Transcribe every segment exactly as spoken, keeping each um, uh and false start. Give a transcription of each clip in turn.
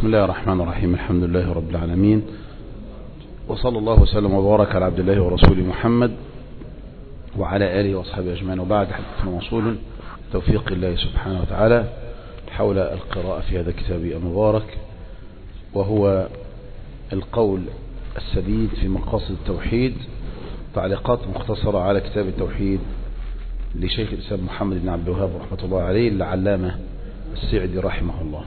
بسم الله الرحمن الرحيم. الحمد لله رب العالمين، وصلى الله وسلم وبارك على عبد الله ورسوله محمد وعلى آله وأصحابه أجمعين، وبعد. حديثنا موصول توفيق الله سبحانه وتعالى حول القراءة في هذا الكتاب المبارك، وهو القول السديد في مقاصد التوحيد، تعليقات مختصرة على كتاب التوحيد لشيخ الإسلام محمد بن عبد الوهاب رحمة الله عليه، العلامة السعدي رحمه الله.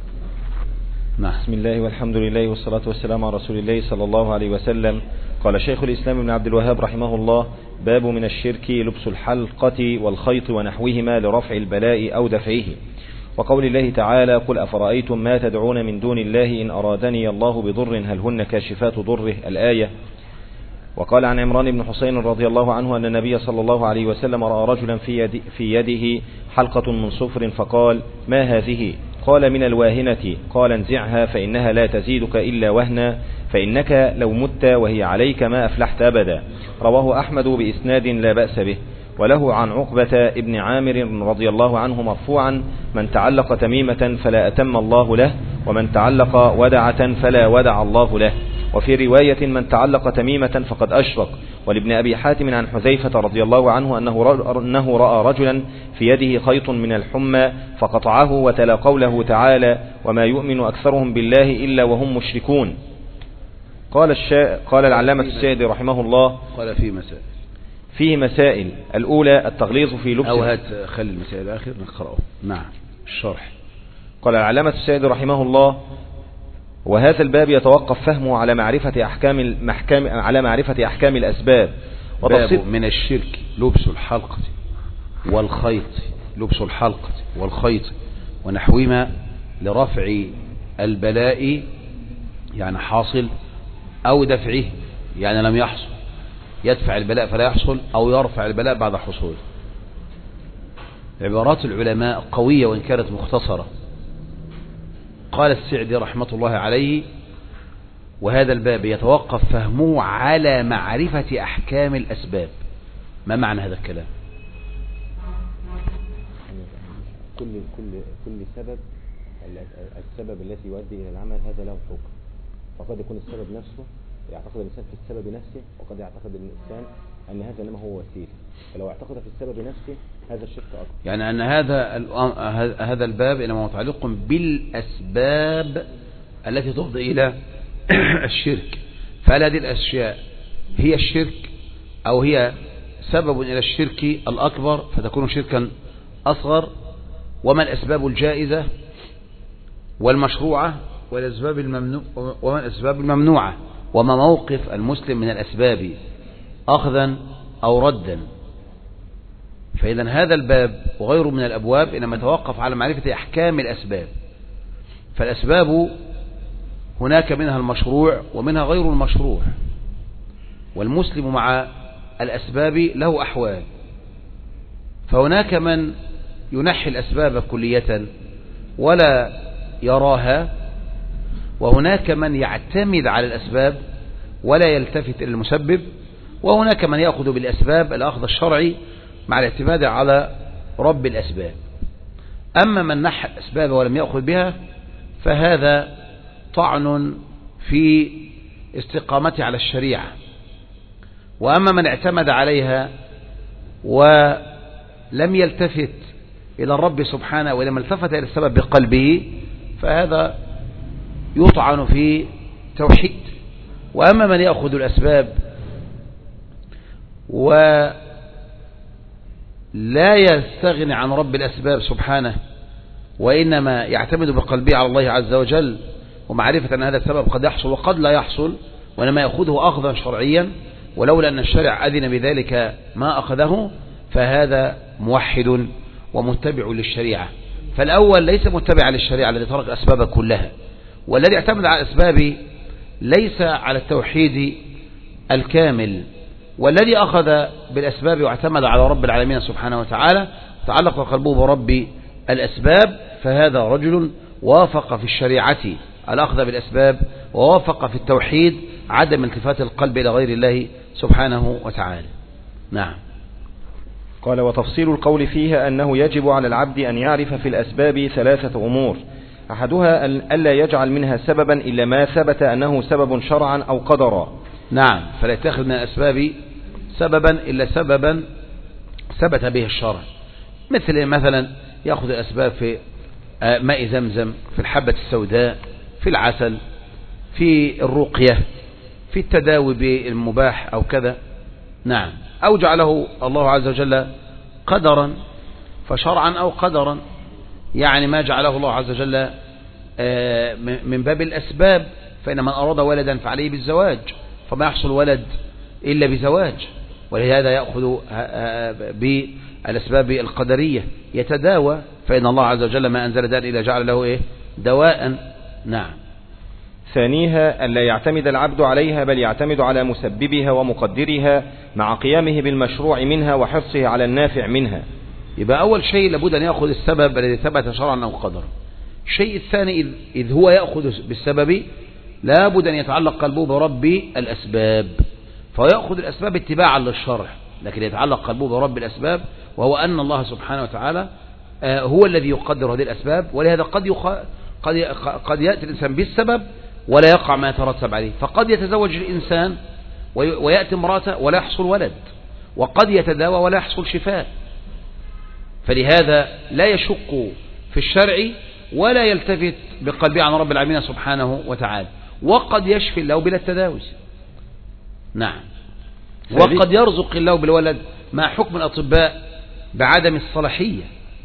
نعم. بسم الله والحمد لله والصلاة والسلام على رسول الله صلى الله عليه وسلم. قال شيخ الإسلام ابن عبد الوهاب رحمه الله: باب من الشرك لبس الحلقة والخيط ونحوهما لرفع البلاء أو دفعه. وقول الله تعالى: قل أفرأيتم ما تدعون من دون الله إن أرادني الله بضر هل هن كاشفات ضره، الآية. وقال عن عمران بن حسين رضي الله عنه أن النبي صلى الله عليه وسلم رأى رجلا في, يد في يده حلقة من صفر فقال: ما هذه؟ قال: من الواهنة. قال: انزعها فإنها لا تزيدك إلا وهنا، فإنك لو مت وهي عليك ما أفلحت أبدا. رواه أحمد بإسناد لا بأس به. وله عن عقبة ابن عامر رضي الله عنه مرفوعا: من تعلق تميمة فلا أتم الله له، ومن تعلق ودعة فلا ودع الله له. وفي رواية: من تعلق تميمة فقد أشرك. ولابن أبي حاتم عن حذيفة رضي الله عنه أنه رأى رجلا في يده خيط من الحمى فقطعه، وتلا قوله تعالى: وما يؤمن أكثرهم بالله إلا وهم مشركون. قال, الشا... قال العلامة السعدي رحمه الله: قال فيه مسائل فيه مسائل. الأولى: التغليظ في لبس، أو هات خلي المسائل الآخر نقرأه. نعم. الشرح. قال العلامة السعدي رحمه الله: وهذا الباب يتوقف فهمه على معرفة أحكام المحكام على معرفة أحكام الأسباب. باب من الشرك لبس الحلقة والخيط لبس الحلقة والخيط ونحوهما لرفع البلاء، يعني حاصل، أو دفعه، يعني لم يحصل، يدفع البلاء فلا يحصل، أو يرفع البلاء بعد حصول. عبارات العلماء قوية وإن كانت مختصرة. قال السعدي رحمة الله عليه: وهذا الباب يتوقف فهمه على معرفة أحكام الأسباب. ما معنى هذا الكلام؟ كل كل كل سبب، السبب الذي يؤدي إلى العمل هذا له حكم. فقد يكون السبب نفسه، يعتقد الإنسان في السبب نفسه، وقد يعتقد الإنسان أن هذا إنما هو وسيلة. فلو اعتقد في السبب نفسه هذا الشرك أكبر. يعني أن هذا هذا الباب إنما متعلق بالأسباب التي تفضي إلى الشرك. فهل هذه الأشياء هي الشرك، أو هي سبب إلى الشرك الأكبر فتكون شركا أصغر؟ وما الأسباب الجائزة والمشروعة والأسباب الممنوع وما الأسباب الممنوعة؟ وما موقف المسلم من الأسباب أخذا أو ردا؟ فإذا هذا الباب وغيره من الأبواب إنما يتوقف على معرفة أحكام الأسباب. فالأسباب هناك منها المشروع ومنها غير المشروع، والمسلم مع الأسباب له أحوال. فهناك من ينحي الأسباب كلية ولا يراها، وهناك من يعتمد على الأسباب ولا يلتفت إلى المسبب، وهناك من يأخذ بالأسباب الأخذ الشرعي مع الاعتماد على رب الأسباب. أما من نحى الأسباب ولم يأخذ بها فهذا طعن في استقامته على الشريعة. وأما من اعتمد عليها ولم يلتفت إلى الرب سبحانه ولم التفت إلى السبب بقلبه فهذا يطعن في توحيد. وأما من يأخذ الأسباب ولا يستغني عن رب الأسباب سبحانه، وإنما يعتمد بقلبه على الله عز وجل، ومعرفة أن هذا السبب قد يحصل وقد لا يحصل، وإنما يأخذه أخذا شرعيا، ولولا أن الشرع أذن بذلك ما أخذه، فهذا موحد ومتبع للشريعة. فالأول ليس متبعا للشريعة الذي ترك الأسباب كلها، والذي اعتمد على الأسباب ليس على التوحيد الكامل. والذي أخذ بالأسباب واعتمد على رب العالمين سبحانه وتعالى تعلق قلبه برب الأسباب، فهذا رجل وافق في الشريعة الأخذ بالأسباب، ووافق في التوحيد عدم التفات القلب إلى غير الله سبحانه وتعالى. نعم. قال: وتفصيل القول فيها أنه يجب على العبد أن يعرف في الأسباب ثلاثة أمور: أحدها ألا يجعل منها سببا إلا ما ثبت أنه سبب شرعا أو قدرا. نعم، فلا يتخذ من الأسباب سببا إلا سببا ثبت به الشرع، مثل مثلا يأخذ الأسباب في ماء زمزم، في الحبة السوداء، في العسل، في الرقية، في التداوي بالمباح أو كذا. نعم، أو جعله الله عز وجل قدرا فشرعا أو قدرا، يعني ما جعله الله عز وجل من باب الأسباب، فإن من أراد ولدا فعليه بالزواج، فما يحصل ولد إلا بزواج، ولهذا يأخذ بالأسباب القدرية يتداوى، فإن الله عز وجل ما أنزل داء إلا جعل له إيه؟ دواء. نعم. ثانيها ألا يعتمد العبد عليها، بل يعتمد على مسببها ومقدرها مع قيامه بالمشروع منها وحرصه على النافع منها. يبقى أول شيء لابد أن يأخذ السبب الذي ثبت شرعا أو قدرا. الشيء الثاني إذ هو يأخذ بالسبب لابد أن يتعلق قلبه برب الأسباب، فيأخذ الأسباب اتباعا للشرع، لكن يتعلق قلبه برب الأسباب، وهو أن الله سبحانه وتعالى هو الذي يقدر هذه الأسباب. ولهذا قد يخ... قد ي... قد يأتي الإنسان بالسبب ولا يقع ما يترتب عليه، فقد يتزوج الإنسان وي... ويأتي امرأته ولا يحصل ولد، وقد يتداوى ولا يحصل شفاء. فلهذا لا يشق في الشرع ولا يلتفت بقلبه عن رب العالمين سبحانه وتعالى، وقد يشفي الله بلا التداوي. نعم. وقد يرزق الله بالولد مع حكم الأطباء بعدم الصلاحية.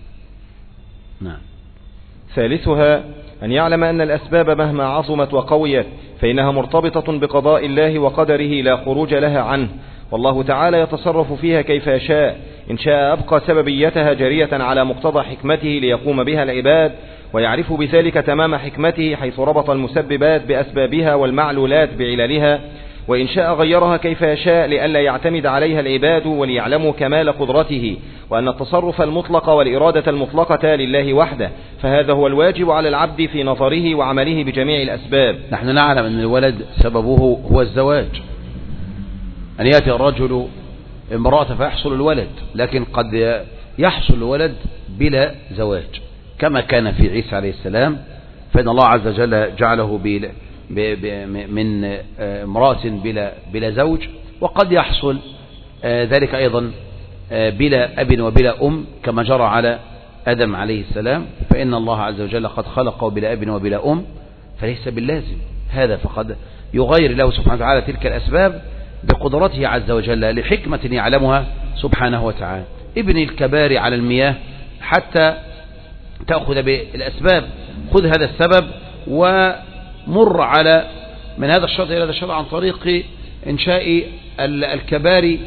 نعم. ثالثها أن يعلم أن الأسباب مهما عظمت وقويت فإنها مرتبطة بقضاء الله وقدره لا خروج لها عنه، والله تعالى يتصرف فيها كيف يشاء، إن شاء أبقى سببيتها جرية على مقتضى حكمته ليقوم بها العباد، ويعرف بذلك تمام حكمته حيث ربط المسببات بأسبابها والمعلولات بعللها، وإن شاء غيرها كيف يشاء لئلا يعتمد عليها العباد وليعلموا كمال قدرته، وأن التصرف المطلق والإرادة المطلقة لله وحده، فهذا هو الواجب على العبد في نظره وعمله بجميع الأسباب. نحن نعلم أن الولد سببه هو الزواج، أن يأتي الرجل امرأة فيحصل الولد، لكن قد يحصل الولد بلا زواج كما كان في عيسى عليه السلام، فإن الله عز وجل جعله بلا من امرأة بلا, بلا زوج، وقد يحصل ذلك أيضا بلا أب وبلا أم كما جرى على آدم عليه السلام، فإن الله عز وجل قد خلقه بلا أب وبلا أم، فليس باللازم هذا، فقد يغير له سبحانه وتعالى تلك الأسباب بقدرته عز وجل لحكمة يعلمها سبحانه وتعالى. ابن الكبار على المياه حتى تأخذ بالأسباب، خذ هذا السبب ومر على من هذا الشرط إلى هذا الشرط عن طريق إنشاء الكبار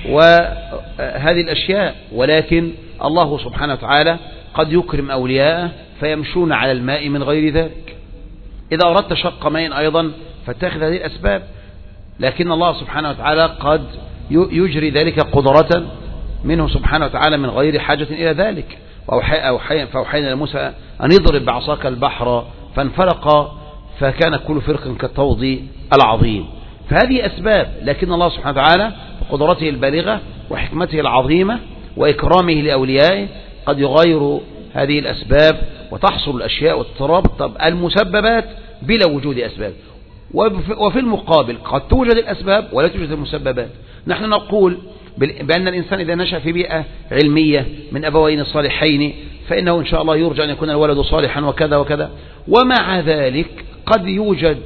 وهذه الأشياء، ولكن الله سبحانه وتعالى قد يكرم أولياءه فيمشون على الماء من غير ذلك. إذا أردت شق ماء أيضا فاتخذ هذه الأسباب، لكن الله سبحانه وتعالى قد يجري ذلك قدرة منه سبحانه وتعالى من غير حاجة إلى ذلك. فأوحينا لموسى أن يضرب بعصاك البحر فانفلق فكان كل فرق كالطود العظيم. فهذه أسباب، لكن الله سبحانه وتعالى بقدرته البالغة وحكمته العظيمة وإكرامه لأوليائه قد يغير هذه الأسباب وتحصل الأشياء وتترابط المسببات بلا وجود أسباب. وفي المقابل قد توجد الأسباب ولا توجد المسببات. نحن نقول بأن الإنسان إذا نشأ في بيئة علمية من أبوين الصالحين فإنه إن شاء الله يرجى أن يكون الولد صالحا وكذا وكذا، ومع ذلك قد يوجد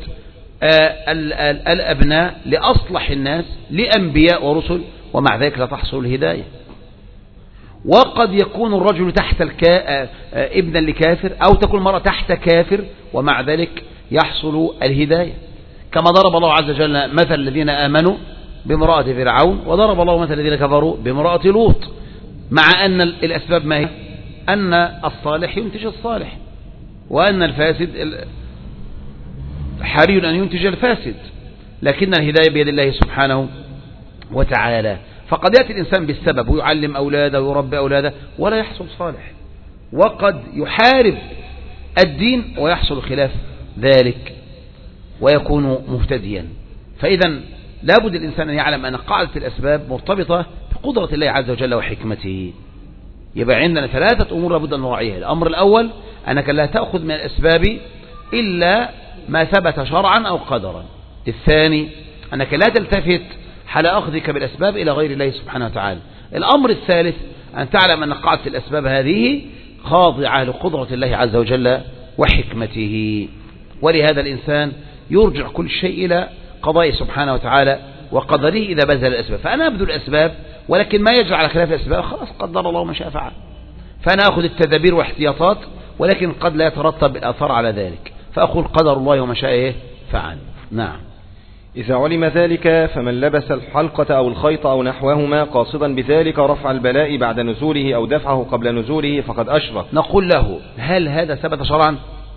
الأبناء لأصلح الناس لأنبياء ورسل ومع ذلك لا تحصل الهداية. وقد يكون الرجل تحت الكا... ابنا لكافر أو تكون المرأة تحت كافر ومع ذلك يحصل الهداية، كما ضرب الله عز وجل مثل الذين آمنوا بامرأة فرعون، وضرب الله مثل الذين كفروا بامرأة لوط، مع أن الأسباب ما هي أن الصالح ينتج الصالح وأن الفاسد حري أن ينتج الفاسد، لكن الهداية بيد الله سبحانه وتعالى. فقد يأتي الإنسان بالسبب ويعلم أولاده ويربي أولاده ولا يحصل صالح، وقد يحارب الدين ويحصل خلاف ذلك ويكون مهتديا. فإذا لابد الإنسان أن يعلم أن قاعدة الأسباب مرتبطة بقدرة الله عز وجل وحكمته. يبقى عندنا ثلاثة أمور لابد أن نراعيها. الأمر الأول أنك لا تأخذ من الأسباب إلا ما ثبت شرعا أو قدرا. الثاني أنك لا تلتفت حال أخذك بالأسباب إلى غير الله سبحانه وتعالى. الأمر الثالث أن تعلم أن قاعدة الأسباب هذه خاضعة لقدرة الله عز وجل وحكمته، ولهذا الإنسان يرجع كل شيء إلى قضاء سبحانه وتعالى وقدره إذا بذل الأسباب. فأنا أبذل الأسباب ولكن ما يجعل على خلاف الأسباب خلاص قدر الله ما شاء فعل، فأنا أخذ التدابير واحتياطات ولكن قد لا يترتب الآثار على ذلك، فأقول قدر الله وما شاء فعل. نعم. إذا علم ذلك فمن لبس الحلقة أو الخيط أو نحوهما قاصدا بذلك رفع البلاء بعد نزوله أو دفعه قبل نزوله فقد أشرك. نقول له هل هذا ثبت شرعا؟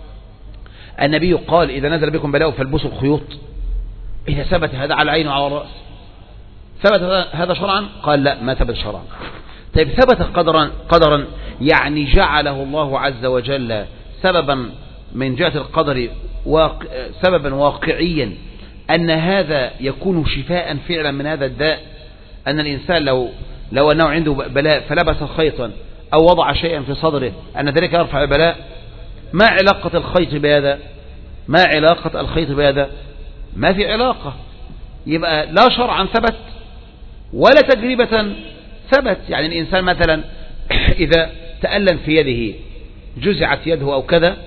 النبي قال إذا نزل بكم بلاء فالبسوا الخيوط. إذا ثبت هذا على العين وعلى الرأس ثبت هذا شرعا؟ قال لا ما ثبت شرعا. طيب ثبت قدرا قدرا يعني جعله الله عز وجل سببا من جهة القدر واقع سببا واقعيا أن هذا يكون شفاء فعلا من هذا الداء، أن الإنسان لو لو أنه عنده بلاء فلبس خيطا أو وضع شيئا في صدره أن ذلك يرفع البلاء. ما علاقة الخيط بهذا؟ ما علاقة الخيط بهذا؟ ما في علاقة. يبقى لا شرعا ثبت ولا تجربة ثبت. يعني الإنسان مثلا إذا تألم في يده جزعت يده أو كذا،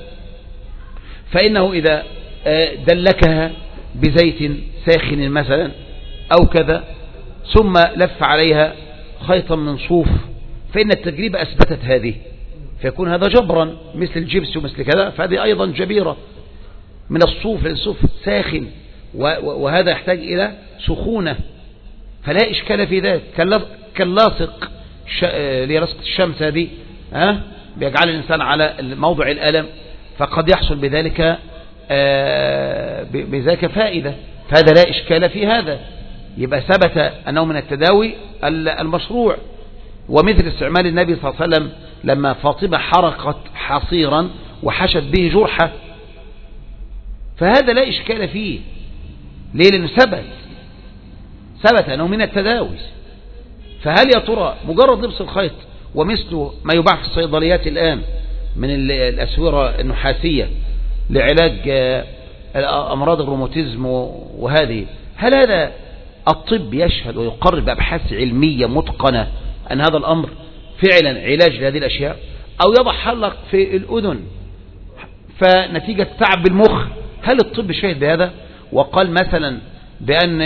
فإنه إذا دلكها بزيت ساخن مثلا أو كذا ثم لف عليها خيطا من صوف فإن التجربة أثبتت هذه، فيكون هذا جبرا مثل الجبس ومثل كذا، فهذه أيضا جبيرة من الصوف لأن الصوف ساخن وهذا يحتاج إلى سخونة، فلا إشكال في ذلك. كاللاصق لرصق الشمس هذه ها بيجعل الإنسان على موضع الألم، فقد يحصل بذلك بذلك فائدة، فهذا لا إشكال في هذا. يبقى ثبت أنه من التداوي المشروع. ومثل استعمال النبي صلى الله عليه وسلم لما فاطمة حرقت حصيرا وحشت به جرحة، فهذا لا إشكال فيه. ليه؟ لأنه ثبت ثبت أنه من التداوي. فهل يا ترى مجرد لبس الخيط ومثله ما يباع في الصيدليات الآن من الأسورة النحاسية لعلاج أمراض الروماتيزم وهذه، هل هذا الطب يشهد ويقرر بأبحاث علمية متقنة أن هذا الأمر فعلا علاج لهذه الأشياء؟ أو يضع حلق في الأذن فنتيجة تعب بالمخ، هل الطب شهد بهذا وقال مثلا بأن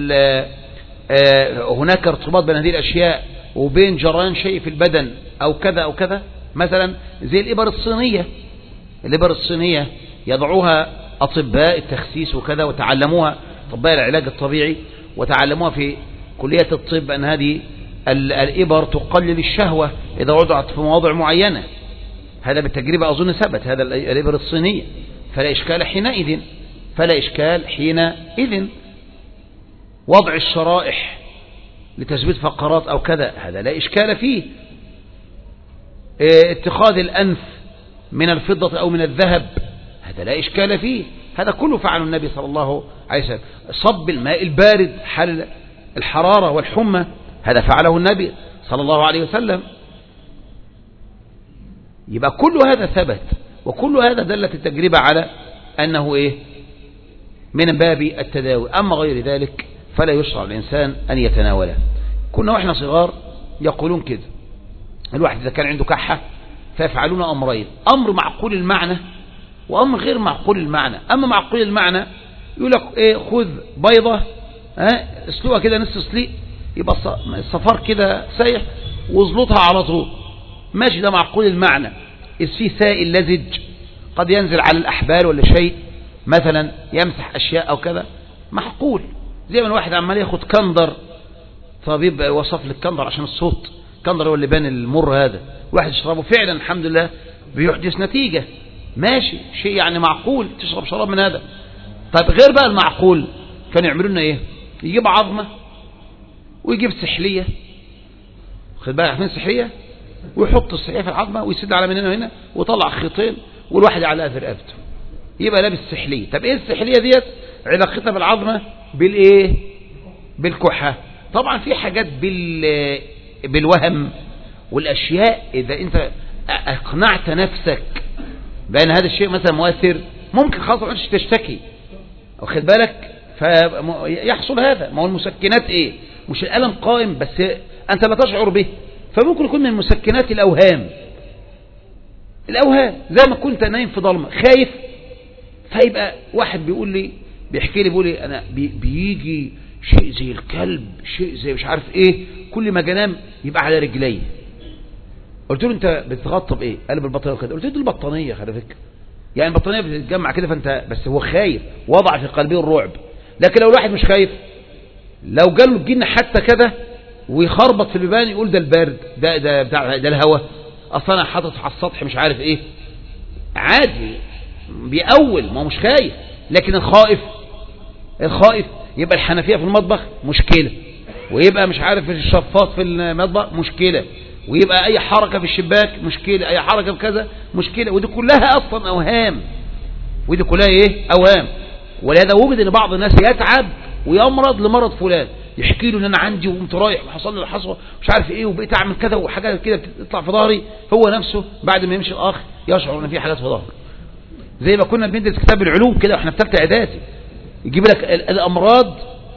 هناك ارتباط بين هذه الأشياء وبين جريان شيء في البدن أو كذا أو كذا؟ مثلا زي الإبر الصينية، الإبر الصينية يضعوها أطباء التخسيس وكذا وتعلموها أطباء العلاج الطبيعي وتعلموها في كلية الطب أن هذه الإبر تقلل الشهوة إذا وضعت في مواضع معينة. هذا بالتجربة أظن ثبت هذا الإبر الصينية، فلا إشكال حينئذ فلا إشكال حينئذ. وضع الشرائح لتثبيت فقرات أو كذا هذا لا إشكال فيه. اتخاذ الأنف من الفضة أو من الذهب هذا لا إشكال فيه، هذا كله فعله النبي صلى الله عليه وسلم. صب الماء البارد حل الحرارة والحمى هذا فعله النبي صلى الله عليه وسلم. يبقى كل هذا ثبت وكل هذا دلت التجربة على أنه إيه من باب التداوي. أما غير ذلك فلا يشرع الإنسان أن يتناوله. كنا وإحنا صغار يقولون كده، الواحد إذا كان عنده كحة فيفعلون أمرين، أمر معقول المعنى وأمر غير معقول المعنى. أما معقول المعنى يقول لك إيه خذ بيضة ها اسلقها كده نص سليق يبقى الصفار كده سايح وازلطها على طول ماشي، ده معقول المعنى. إذ فيه سائل لزج قد ينزل على الأحبال ولا شيء مثلا يمسح أشياء أو كذا معقول. زي ما الواحد عمال ياخد كندر، طبيب وصف للكندر عشان الصوت، كندر هو اللي بان المر هذا، واحد يشربه فعلا الحمد لله بيحدث نتيجة ماشي، شيء يعني معقول تشرب شراب من هذا. طيب غير بقى المعقول كانوا يعملوا لنا ايه؟ يجيب عظمة ويجيب سحلية، خد بالك عارفين السحلية، ويحط السحلية في العظمة ويسد على من هنا وهنا ويطلع خيطين والواحد على في رقبته يبقى لابس سحلية. طب ايه السحلية ديت؟ علاقتها بالعظمة بالايه؟ بالكحة. طبعا في حاجات بال بالوهم والاشياء اذا انت اقنعت نفسك بأن هذا الشيء مثلا مؤثر، ممكن خلاص ما عادش تشتكي، واخد بالك؟ فيحصل هذا. ما هو المسكنات ايه؟ مش الألم قائم بس انت لا تشعر به، فممكن يكون من المسكنات الأوهام. الأوهام زي ما كنت نايم في ضلمة خايف، فيبقى واحد بيقول لي بيحكي لي بيقول لي انا بي بيجي شيء زي الكلب، شيء زي مش عارف ايه، كل ما جنام يبقى على رجلي. قلت له انت بتتغطى بايه؟ قال بالبطانيه كده. قلت له البطانيه خلي بالك، يعني البطانيه بتتجمع كده، فانت بس هو خايف، وضع في قلبه الرعب. لكن لو الواحد مش خايف، لو جاله الجن حتى كده ويخربط في البيبان يقول ده البرد، ده ده بتاع ده الهواء، اصلا انا حاطط على السطح مش عارف ايه، عادي بيأول، ما هو مش خايف. لكن الخائف، الخائف يبقى الحنفية في المطبخ مشكلة، ويبقى مش عارف الشفاط في المطبخ مشكلة، ويبقى اي حركة في الشباك مشكلة، اي حركة في كذا مشكلة. ودي كلها اصلا اوهام، ودي كلها ايه؟ اوهام. ولهذا وجد ان بعض الناس يتعب ويمرض لمرض فلان، يحكي له ان انا عندي وقمت رايح وحصل لي الحصوه مش عارف ايه، وبقيت اعمل كذا وحاجات كده بتطلع في ظهري، هو نفسه بعد ما يمشي الاخ يشعر ان في حاجات في ظهره. زي ما كنا بندرس كتاب العلوم كده واحنا في ثالثه اعدادي، يجيب لك الامراض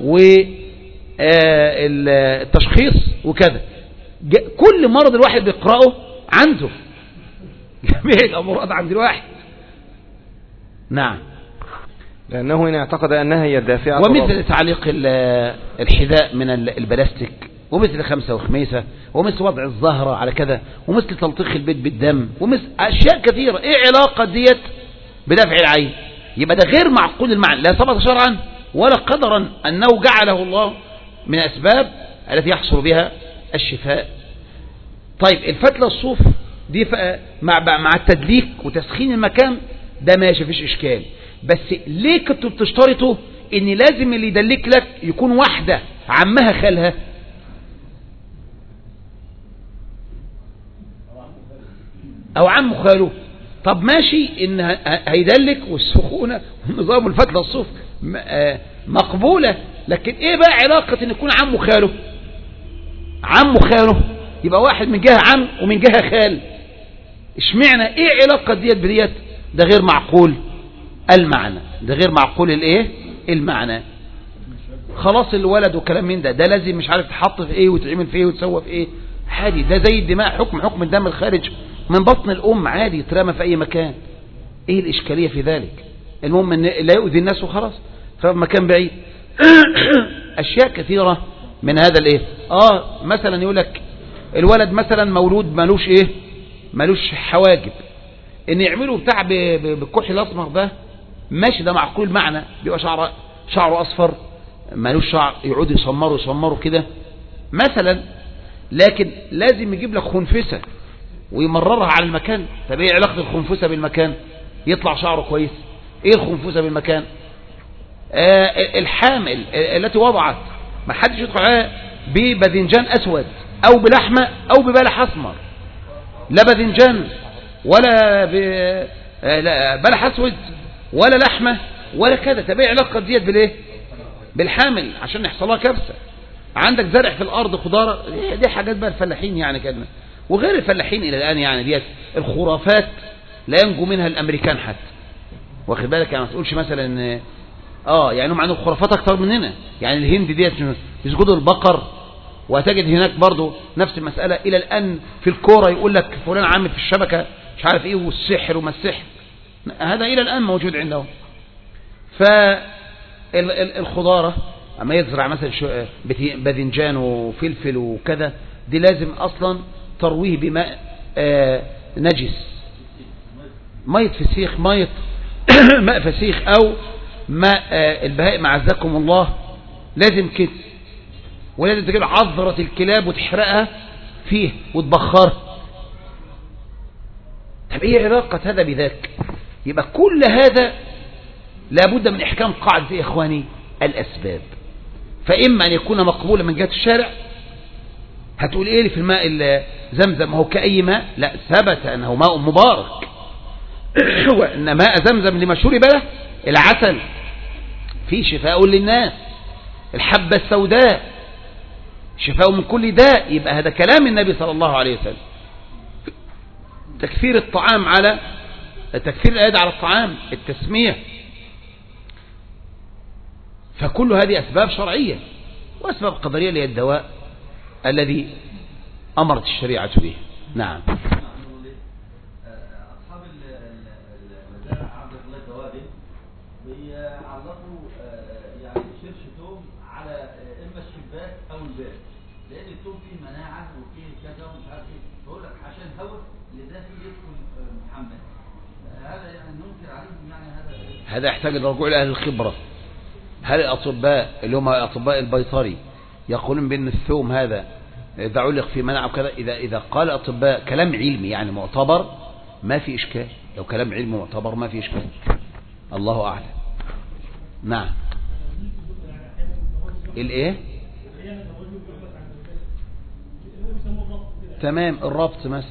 والتشخيص وكذا، كل مرض الواحد بيقراه عنده، جميع الامراض عند الواحد. نعم، لأنه إن اعتقد أنها هي الدافعة. ومثل تعليق الحذاء من البلاستيك، ومثل خمسة وخميسة، ومثل وضع الزهرة على كذا، ومثل تلطيخ البيت بالدم، ومثل أشياء كثيرة. إيه علاقة ديت بدفع العين؟ يبقى ده غير معقول المعنى، لا ثبت شرعا ولا قدرا أنه جعله الله من أسباب التي يحصل بها الشفاء. طيب الفتلة الصوف دي مع مع التدليك وتسخين المكان ده ماشي، فيش إشكال. بس ليه كنتوا بتشترطوا ان لازم اللي يدلك لك يكون واحدة عمها خالها؟ او عم خاله. طب ماشي ان هيدلك والسخونة ونظام الفتلة الصوف مقبولة، لكن ايه بقى علاقة ان يكون عم خاله؟ عم خاله يبقى واحد من جهة عم ومن جهة خال، اشمعنى؟ ايه علاقة ديت بديت؟ ده غير معقول المعنى، ده غير معقول الايه؟ المعنى. خلاص الولد وكلام من ده، ده لازم مش عارف تحط في ايه وتعمل في ايه وتسوى في ايه، عادي. ده زي الدماء، حكم حكم الدم الخارج من بطن الام، عادي يترمى في اي مكان. ايه الاشكالية في ذلك؟ المهم ان لا يؤذي الناس وخلاص، في مكان بعيد. اشياء كثيرة من هذا الايه. اه مثلا يقول لك الولد مثلا مولود مالوش ايه، مالوش حواجب، ان يعملوا بتاع بالكحل الاسمر ده ماشي، ده معقول معنى، بيبقى شعره شعره اصفر مالوش شعر، يقعدوا يسمروا يسمروا كده مثلا. لكن لازم يجيب لك خنفسة ويمررها على المكان. طب ايه علاقة الخنفسة بالمكان؟ يطلع شعره كويس. ايه الخنفسة بالمكان؟ آه الحامل التي وضعت ما حدش يدخل عليها بباذنجان اسود او بلحمة او ببلح اسمر، لا باذنجان ولا بلح اسود ولا لحمة ولا كذا. طب ايه علاقة ديت بالايه؟ بالحامل عشان يحصل لها كبسة. عندك زرع في الارض خضار، دي حاجات بقى الفلاحين يعني كده، وغير الفلاحين الى الان يعني ديت الخرافات لا ينجو منها الامريكان حتى، واخد بالك؟ يعني ما تقولش مثلا ان اه يعني هم عندهم خرافات اكتر مننا. يعني الهند ديت يسجدوا البقر، وتجد هناك برضو نفس المسألة الى الان. في الكورة يقول لك فلان عامل في الشبكة مش عارف ايه، والسحر وما السحر، هذا الى الان موجود عندهم. فالخضارة اما يزرع مثلا باذنجان وفلفل وكذا، دي لازم اصلا ترويه بماء آه نجس، مية فسيخ، مية ماء فسيخ او ماء آه البهائم عزكم الله، لازم كده. ولازم تجيب عذرة الكلاب وتحرقها فيه وتبخرها. طب ايه علاقة هذا بذاك؟ يبقى كل هذا لابد من احكام قاعدة يا اخواني الاسباب. فاما ان يكون مقبولا من جهة الشارع، هتقول ايه في الماء زمزم؟ هو كأي ماء؟ لا، ثبت انه ماء مبارك. وان ماء زمزم لما شرب له العسل فيه شفاء للناس، الحبة السوداء شفاء من كل داء. يبقى هذا كلام النبي صلى الله عليه وسلم. تكثير الطعام على تكثير الأيادي على الطعام، التسميح. فكل هذه أسباب شرعية، وأسباب قدرية اللي هي الدواء الذي أمرت الشريعة به. نعم. أصحاب المزارع عبد الله الدوابي بيعلقوا يعني شرش توم على إما الشباك أو الباب، لأن التوم فيه مناعة وفيه كذا ومش عارف إيه، بقول لك عشان هواء اللي داخل يدخل محمد، هذا يعني ننكر عليهم يعني هذا هذا يحتاج الرجوع إلى أهل الخبرة. هل الأطباء اللي هم أطباء البيطري يقولون بأن الثوم هذا إذا علق في مناعة وكذا؟ إذا إذا قال أطباء كلام علمي يعني معتبر ما في إشكال، لو كلام علمي معتبر ما في إشكال. الله أعلم. نعم. الإيه؟ تمام، الربط مثلا.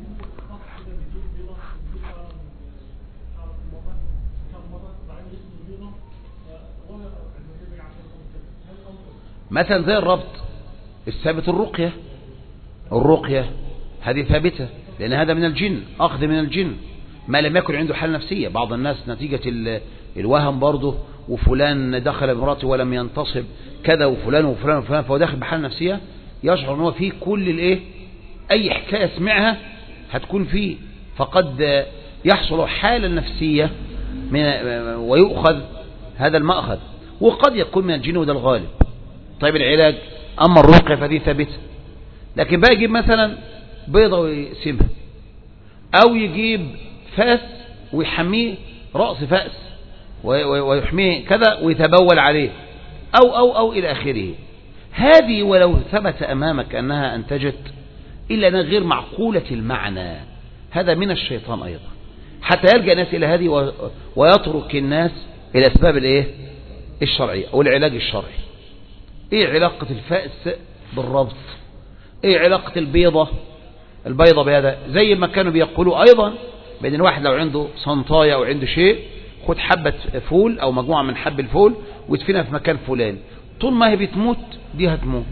مثلا زي الربط الثابت، الرقية الرقية هذه ثابتة، لأن هذا من الجن، أخذ من الجن، ما لم يكن عنده حالة نفسية. بعض الناس نتيجة الوهم برضه، وفلان دخل بمراته ولم ينتصب كذا، وفلان وفلان وفلان، فهو داخل بحالة نفسية يشعر أنه فيه كل الإيه، أي حكاية سمعها هتكون فيه، فقد يحصل حالة نفسية ويؤخذ هذا المأخذ، وقد يكون من الجن، وده الغالب. طيب العلاج، أما الرقية فدي ثابتة. لكن بقى يجيب مثلا بيضة ويسيبها، أو يجيب فاس ويحميه رأس فأس ويحميه كذا ويتبول عليه، أو أو أو إلى آخره. هذه ولو ثبت أمامك أنها أنتجت إلا أنها غير معقولة المعنى، هذا من الشيطان أيضا، حتى يلجأ الناس إلى هذه ويترك الناس إلى أسباب الإيه الشرعية أو العلاج الشرعي. إيه علاقة الفأس بالربط؟ إيه علاقة البيضة البيضة بهذا؟ زي ما كانوا بيقولوا أيضا بأن الواحد لو عنده صنطاية أو عنده شيء، خد حبة فول أو مجموعة من حب الفول وتدفنها في مكان فلان، طول ما هي بتموت دي هتموت.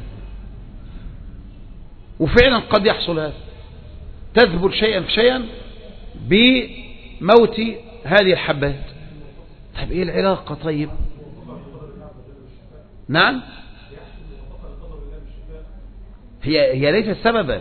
وفعلا قد يحصل هذا، تذبل شيئا فشيئا بموت هذه الحبات. طيب إيه العلاقة؟ طيب نعم، هي هي ليست سببا،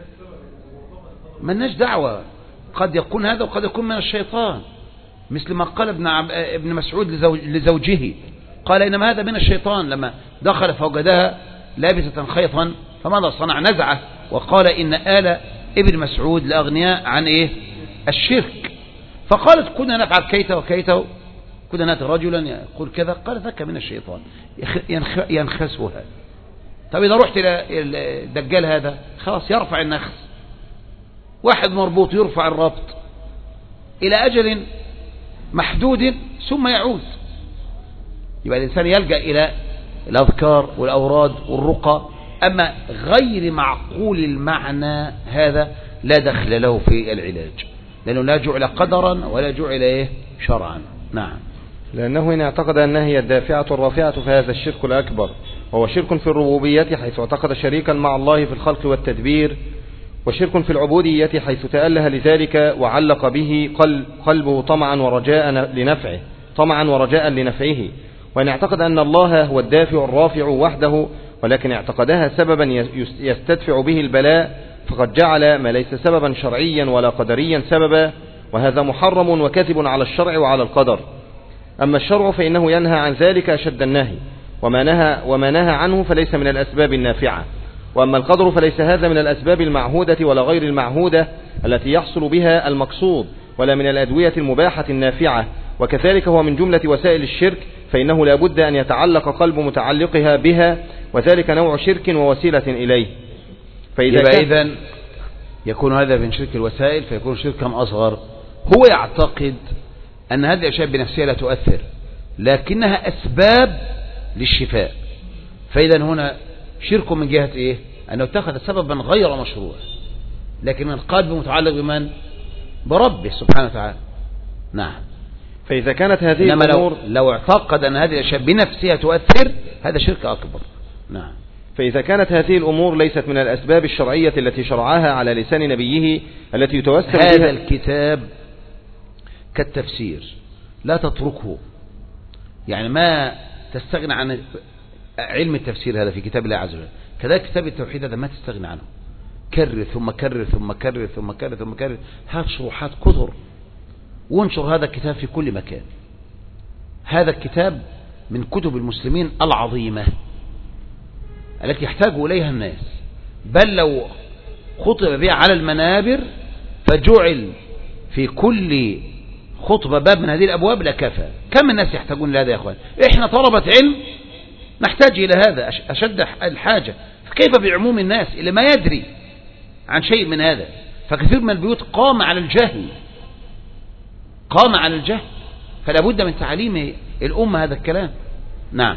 ملناش دعوة. قد يكون هذا وقد يكون من الشيطان، مثل ما قال ابن ابن مسعود لزوج لزوجه، قال إنما هذا من الشيطان، لما دخل فوجدها لابسة خيطا فماذا صنع؟ نزعه، وقال إن آل ابن مسعود لأغنياء عن إيه الشرك. فقالت كنا نفعل كيته وكيته، كنا نأتي رجلا يقول كذا، قال ذاك من الشيطان ينخسها. طب إذا رحت إلى الدجال هذا خلاص يرفع النخس، واحد مربوط يرفع الربط إلى أجل محدود ثم يعود. يبقى الإنسان يلجأ إلى الأذكار والأوراد والرقى، أما غير معقول المعنى هذا لا دخل له في العلاج، لأنه لا جعل قدرا ولا جعل إيه شرعا. نعم. لأنه إن اعتقد أنها هي الدافعة الرافعة فهذا الشرك الأكبر، وهو شرك في الربوبية حيث اعتقد شريكا مع الله في الخلق والتدبير، وشرك في العبودية حيث تأله لذلك وعلق به قلبه طمعا ورجاء لنفعه طمعا ورجاء لنفعه. وإن اعتقد أن الله هو الدافع الرافع وحده، ولكن اعتقدها سببا يستدفع به البلاء، فقد جعل ما ليس سببا شرعيا ولا قدريا سببا، وهذا محرم وكذب على الشرع وعلى القدر. أما الشرع فإنه ينهى عن ذلك أشد النهي، وما نهى, وما نهى عنه فليس من الأسباب النافعة. وأما القدر فليس هذا من الأسباب المعهودة ولا غير المعهودة التي يحصل بها المقصود، ولا من الأدوية المباحة النافعة، وكذلك هو من جملة وسائل الشرك، فإنه لا بد أن يتعلق قلب متعلقها بها، وذلك نوع شرك ووسيلة إليه. فإذا إذن يكون هذا من شرك الوسائل فيكون شركا أصغر. هو يعتقد أن هذه الأشياء بنفسها لا تؤثر، لكنها أسباب للشفاء. فإذا هنا شرك من جهة إيه؟ أنه اتخذ سببا غير مشروع، لكن القلب متعلق بمن؟ بربه سبحانه وتعالى. نعم. فإذا كانت هذه إنما الأمور لو, لو اعتقد أن هذه الأشياء بنفسها تؤثر هذا شرك أكبر. نعم. فإذا كانت هذه الأمور ليست من الأسباب الشرعية التي شرعها على لسان نبيه التي يتوسل هذا بها الكتاب كالتفسير لا تتركه، يعني ما تستغنى عن علم التفسير هذا في كتاب الله عز وجل. كذلك كتاب التوحيد هذا ما تستغنى عنه، كرر ثم كرر ثم كرر ثم كرر ثم كرر، هات شروحات كثر وانشر هذا الكتاب في كل مكان. هذا الكتاب من كتب المسلمين العظيمة التي يحتاج إليها الناس، بل لو خطب بها على المنابر فجعل في كل خطبة باب من هذه الأبواب لكفى. كم الناس يحتاجون لهذا يا أخوان؟ إحنا طلبة علم نحتاج إلى هذا أشد الحاجة، فكيف بعموم الناس اللي ما يدري عن شيء من هذا؟ فكثير من البيوت قام على الجهل، قام على الجهل، فلا بد من تعليم الأمة هذا الكلام. نعم.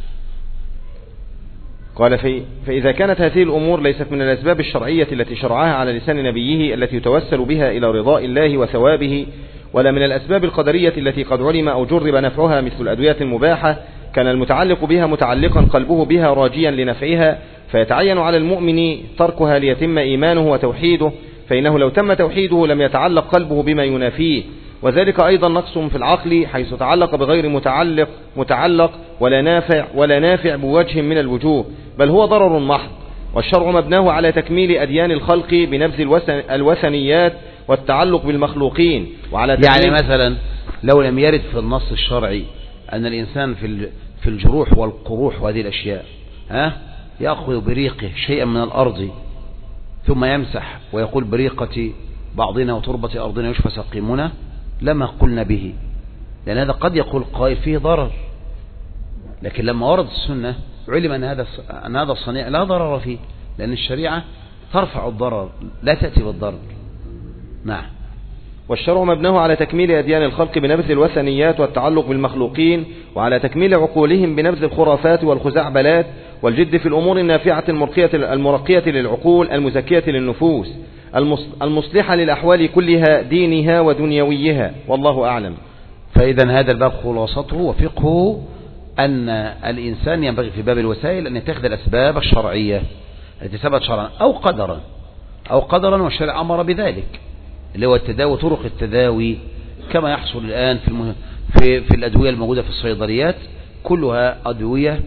قال في فإذا كانت هذه الأمور ليست من الأسباب الشرعية التي شرعها على لسان نبيه التي يتوسل بها إلى رضاء الله وثوابه، ولا من الأسباب القدرية التي قد علم أو جرب نفعها مثل الأدوية المباحة، كان المتعلق بها متعلقا قلبه بها راجيا لنفعها، فيتعين على المؤمن تركها ليتم إيمانه وتوحيده، فإنه لو تم توحيده لم يتعلق قلبه بما ينافيه. وذلك أيضا نقص في العقل، حيث تعلق بغير متعلق متعلق ولا نافع ولا نافع بوجه من الوجوه، بل هو ضرر محض. والشرع مبناه على تكميل أديان الخلق بنبذ الوثنيات والتعلق بالمخلوقين، وعلى يعني مثلا لو لم يرد في النص الشرعي أن الإنسان في في الجروح والقروح وهذه الأشياء ها يأخذ بريقه شيئا من الأرض ثم يمسح ويقول بريقة بعضنا وتربة أرضنا يشفى سقيمنا، لما قلنا به، لأن هذا قد يقول قائل فيه ضرر. لكن لما ورد السنة علم أن هذا أن هذا الصنيع لا ضرر فيه، لأن الشريعة ترفع الضرر لا تأتي بالضرر. نعم. والشرع مبناه على تكميل أديان الخلق بنبذ الوثنيات والتعلق بالمخلوقين، وعلى تكميل عقولهم بنبذ الخرافات والخزعبلات، والجد في الأمور النافعة المرقية للعقول المزكية للنفوس المصلحة للأحوال كلها دينها ودنيويها، والله أعلم. فإذا هذا الباب خلاصته وفقه أن الإنسان ينبغي في باب الوسائل أن يتخذ الأسباب الشرعية التي ثبت شرعا أو قدرا أو قدرا والشرع أمر بذلك، اللي هو التداوي، طرق التداوي كما يحصل الآن في المه... في في الأدوية الموجودة في الصيدليات، كلها أدوية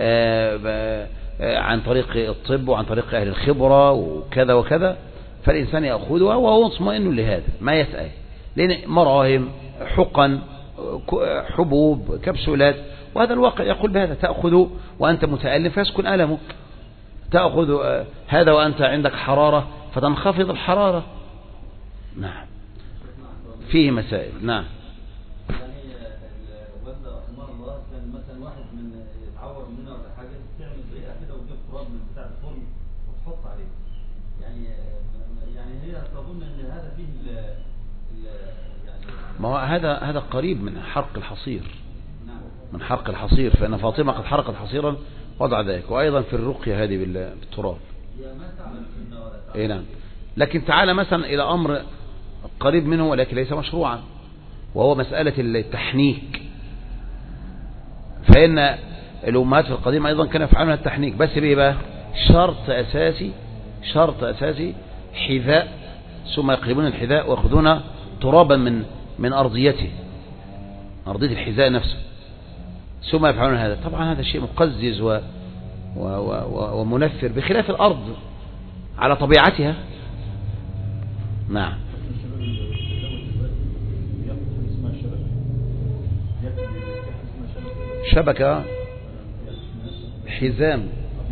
عن طريق الطب وعن طريق أهل الخبرة وكذا وكذا، فالإنسان يأخذها وهو مطمئن لهذا، ما يسأل، لأن مراهم، حقن، حبوب، كبسولات، وهذا الواقع يقول بهذا. تأخذ وأنت متألم فيسكن ألمك، تأخذ هذا وأنت عندك حرارة فتنخفض الحرارة. نعم. فيه مسائل. نعم. ما هو هذا هذا قريب من حرق الحصير، من حرق الحصير، فإن فاطمة قد حرقت حصيرا وضع ذلك، وأيضا في الرقية هذه بالتراب. اي نعم. لكن تعالى مثلا إلى أمر قريب منه ولكن ليس مشروعا، وهو مسألة التحنيك. فإن الأمهات في القديم أيضا كانوا يفعلون التحنيك، بس بيه بقى شرط أساسي، شرط أساسي حذاء، ثم يقلبون الحذاء ويأخذون ترابا من من أرضيته، أرضية الحذاء نفسه، ثم يفعلون هذا. طبعا هذا شيء مقزز و و و ومنفر بخلاف الأرض على طبيعتها. نعم. شبكة، حزام،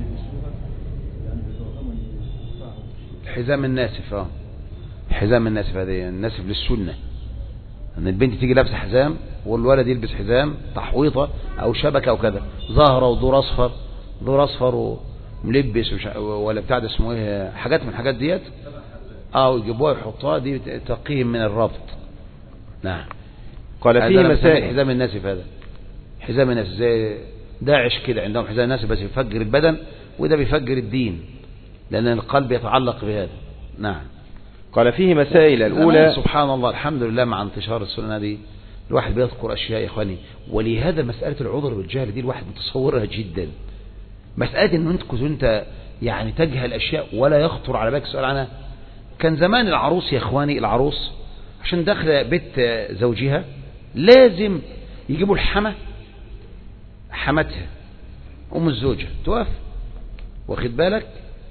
الحزام الناسف، اه الحزام الناسف، هذه الناسف للسنة، ان البنت تيجي لابسه حزام والولد يلبس حزام تحويطه او شبكه او كذا، ظاهره ودور اصفر، دور اصفر وملبس ولا بتاع ده اسمه ايه، حاجات من الحاجات ديت، اه يجيبوها يحطوها دي تقيهم من الربط. نعم. قال فيه مسائل. حزام الناسف، هذا حزام الناسف زي داعش كده، عندهم حزام ناسف بس يفجر البدن، وده بيفجر الدين، لان القلب يتعلق بهذا. نعم. قال فيه مسائل. الأولى سبحان الله، الحمد لله مع انتشار السنة دي الواحد بيذكر أشياء يا إخواني، ولهذا مسألة العذر بالجهل دي الواحد متصورها جدا. مسألة أن أنت كنت أنت يعني تجهل أشياء ولا يخطر على بالك سؤال عنها. كان زمان العروس يا إخواني، العروس عشان داخله بيت زوجها لازم يجيبوا الحمى، حمتها ام الزوجة تقف واخد بالك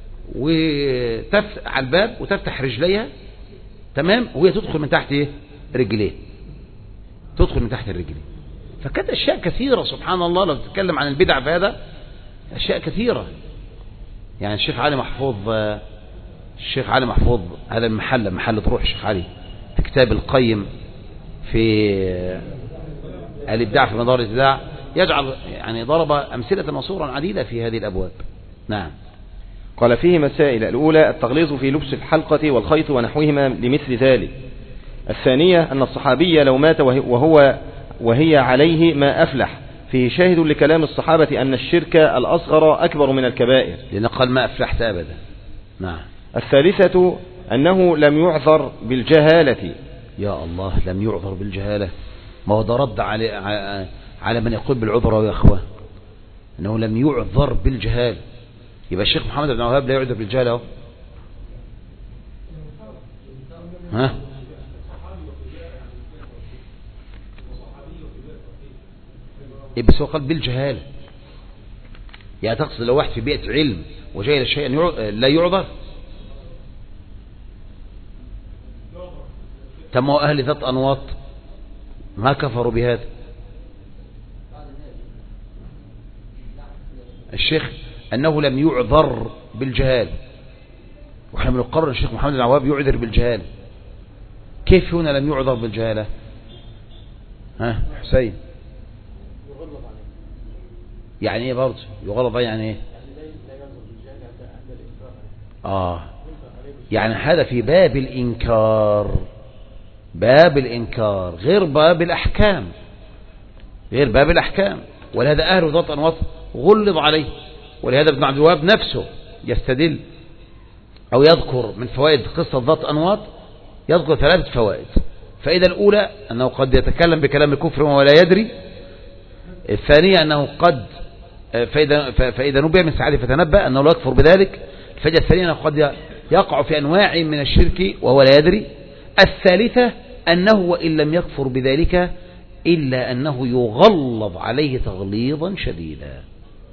وتفتح على الباب وتفتح رجليها تمام، وهي تدخل من تحت ايه رجليه، تدخل من تحت الرجلين. فكانت اشياء كثيرة سبحان الله. لو تتكلم عن البدع في هذا اشياء كثيرة. يعني الشيخ علي محفوظ، الشيخ علي محفوظ هذا المحل محل تروح الشيخ علي في كتاب القيم في الابداع في مدار الابداع يجعل يعني ضرب امثلة وصورا عديدة في هذه الابواب. نعم. قال فيه مسائل: الأولى التغليظ في لبس الحلقة والخيط ونحوهما لمثل ذلك. الثانية أن الصحابي لو مات وهو وهي عليه ما أفلح. فيه شاهد لكلام الصحابة أن الشرك الأصغر أكبر من الكبائر، لأن قال ما أفلحت أبدا. نعم. الثالثة أنه لم يعذر بالجهالة. يا الله، لم يعذر بالجهالة. ما هو ده رد على على من يقول بالعذر يا أخوة، أنه لم يعذر بالجهالة. يبقى الشيخ محمد بن وهاب لا يعذر بالجهالة. ها بس هو قال بالجهالة، يعني تقصد لو واحد في بيئة علم وجاهل شيئا لا يعذر؟ تم أهل ذات أنواط ما كفروا بهذا. الشيخ أنه لم يعذر بالجهال، وإحنا بنقرر الشيخ محمد بن وهاب يعذر بالجهال. كيف هنا لم يعذر بالجهالة؟ ها حسين، يعني ايه برضه يغلط؟ يعني ايه؟ اه يعني هذا في باب الانكار، باب الانكار غير باب الاحكام، غير باب الاحكام. ولهذا اهل ذات انواط غلظ عليه. ولهذا ابن عبد الوهاب نفسه يستدل او يذكر من فوائد قصة ذات انواط، يذكر ثلاثة فوائد. فإذا الأولى أنه قد يتكلم بكلام الكفر ولا يدري. الثانية أنه قد فإذا, فإذا نبه من سعاده فتنبأ أنه لا يكفر بذلك. الفائدة الثانية أنه قد يقع في أنواع من الشرك وهو لا يدري. الثالثة أنه وإن لم يكفر بذلك إلا أنه يغلظ عليه تغليظا شديدا.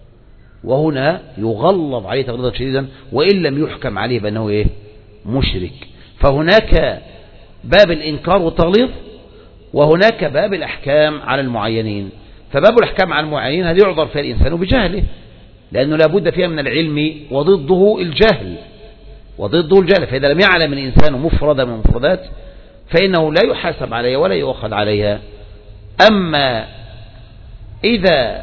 وهنا يغلظ عليه تغليظا شديدا وإن لم يحكم عليه بأنه إيه؟ مشرك. فهناك باب الإنكار والتغليظ، وهناك باب الأحكام على المعينين. فباب الأحكام على المعينين هذا يعذر فيها الإنسان بجهله، لأنه لابد فيها من العلم وضده الجهل، وضده الجهل. فإذا لم يعلم الإنسان مفردا من المفردات فإنه لا يحاسب عليها ولا يؤخذ عليها. أما إذا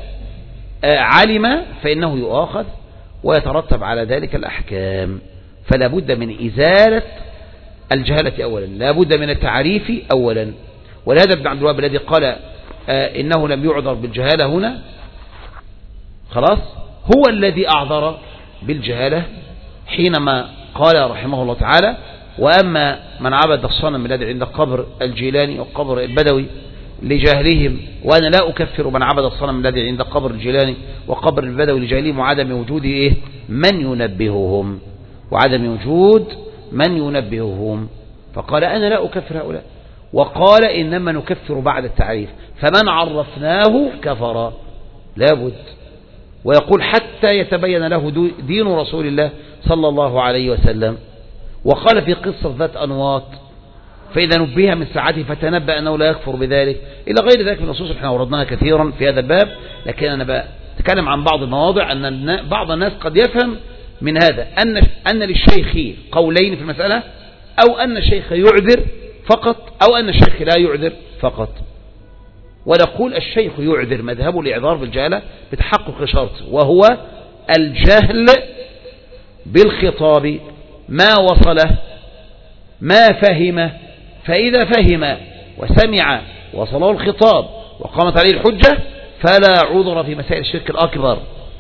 علم فإنه يؤاخذ ويترتب على ذلك الأحكام. فلا بد من إزالة الجهالة أولا، لا بد من التعريف أولا. ولهذا ابن عبد الوهاب الذي قال آه إنه لم يعذر بالجهالة هنا خلاص هو الذي أعذر بالجهالة حينما قال رحمه الله تعالى: وأما من عبد الصنم الذي عند قبر الجيلاني وقبر البدوي لجهلهم، وأنا لا أكفر من عبد الصنم الذي عند قبر الجيلاني وقبر البدوي لجهلهم وعدم وجود إيه من ينبههم، وعدم وجود من ينبههم. فقال أنا لا أكفر هؤلاء، وقال إنما نكفر بعد التعريف، فمن عرفناه كفر لابد. ويقول حتى يتبين له دين رسول الله صلى الله عليه وسلم. وقال في قصة ذات أنواط: فإذا نبه من ساعته فتنبأ أنه لا يكفر بذلك، إلى غير ذلك من النصوص احنا وردناها كثيرا في هذا الباب. لكن أنا بتكلم عن بعض المواضع أن بعض الناس قد يفهم من هذا أن أن للشيخ قولين في المسألة، أو أن الشيخ يعذر فقط أو أن الشيخ لا يعذر فقط. ونقول الشيخ يعذر مذهبه الإعذار بالجهالة بتحقق شرط، وهو الجهل بالخطاب، ما وصله ما فهم. فإذا فهم وسمع وصله الخطاب وقامت عليه الحجة فلا عذر في مسائل الشرك الأكبر.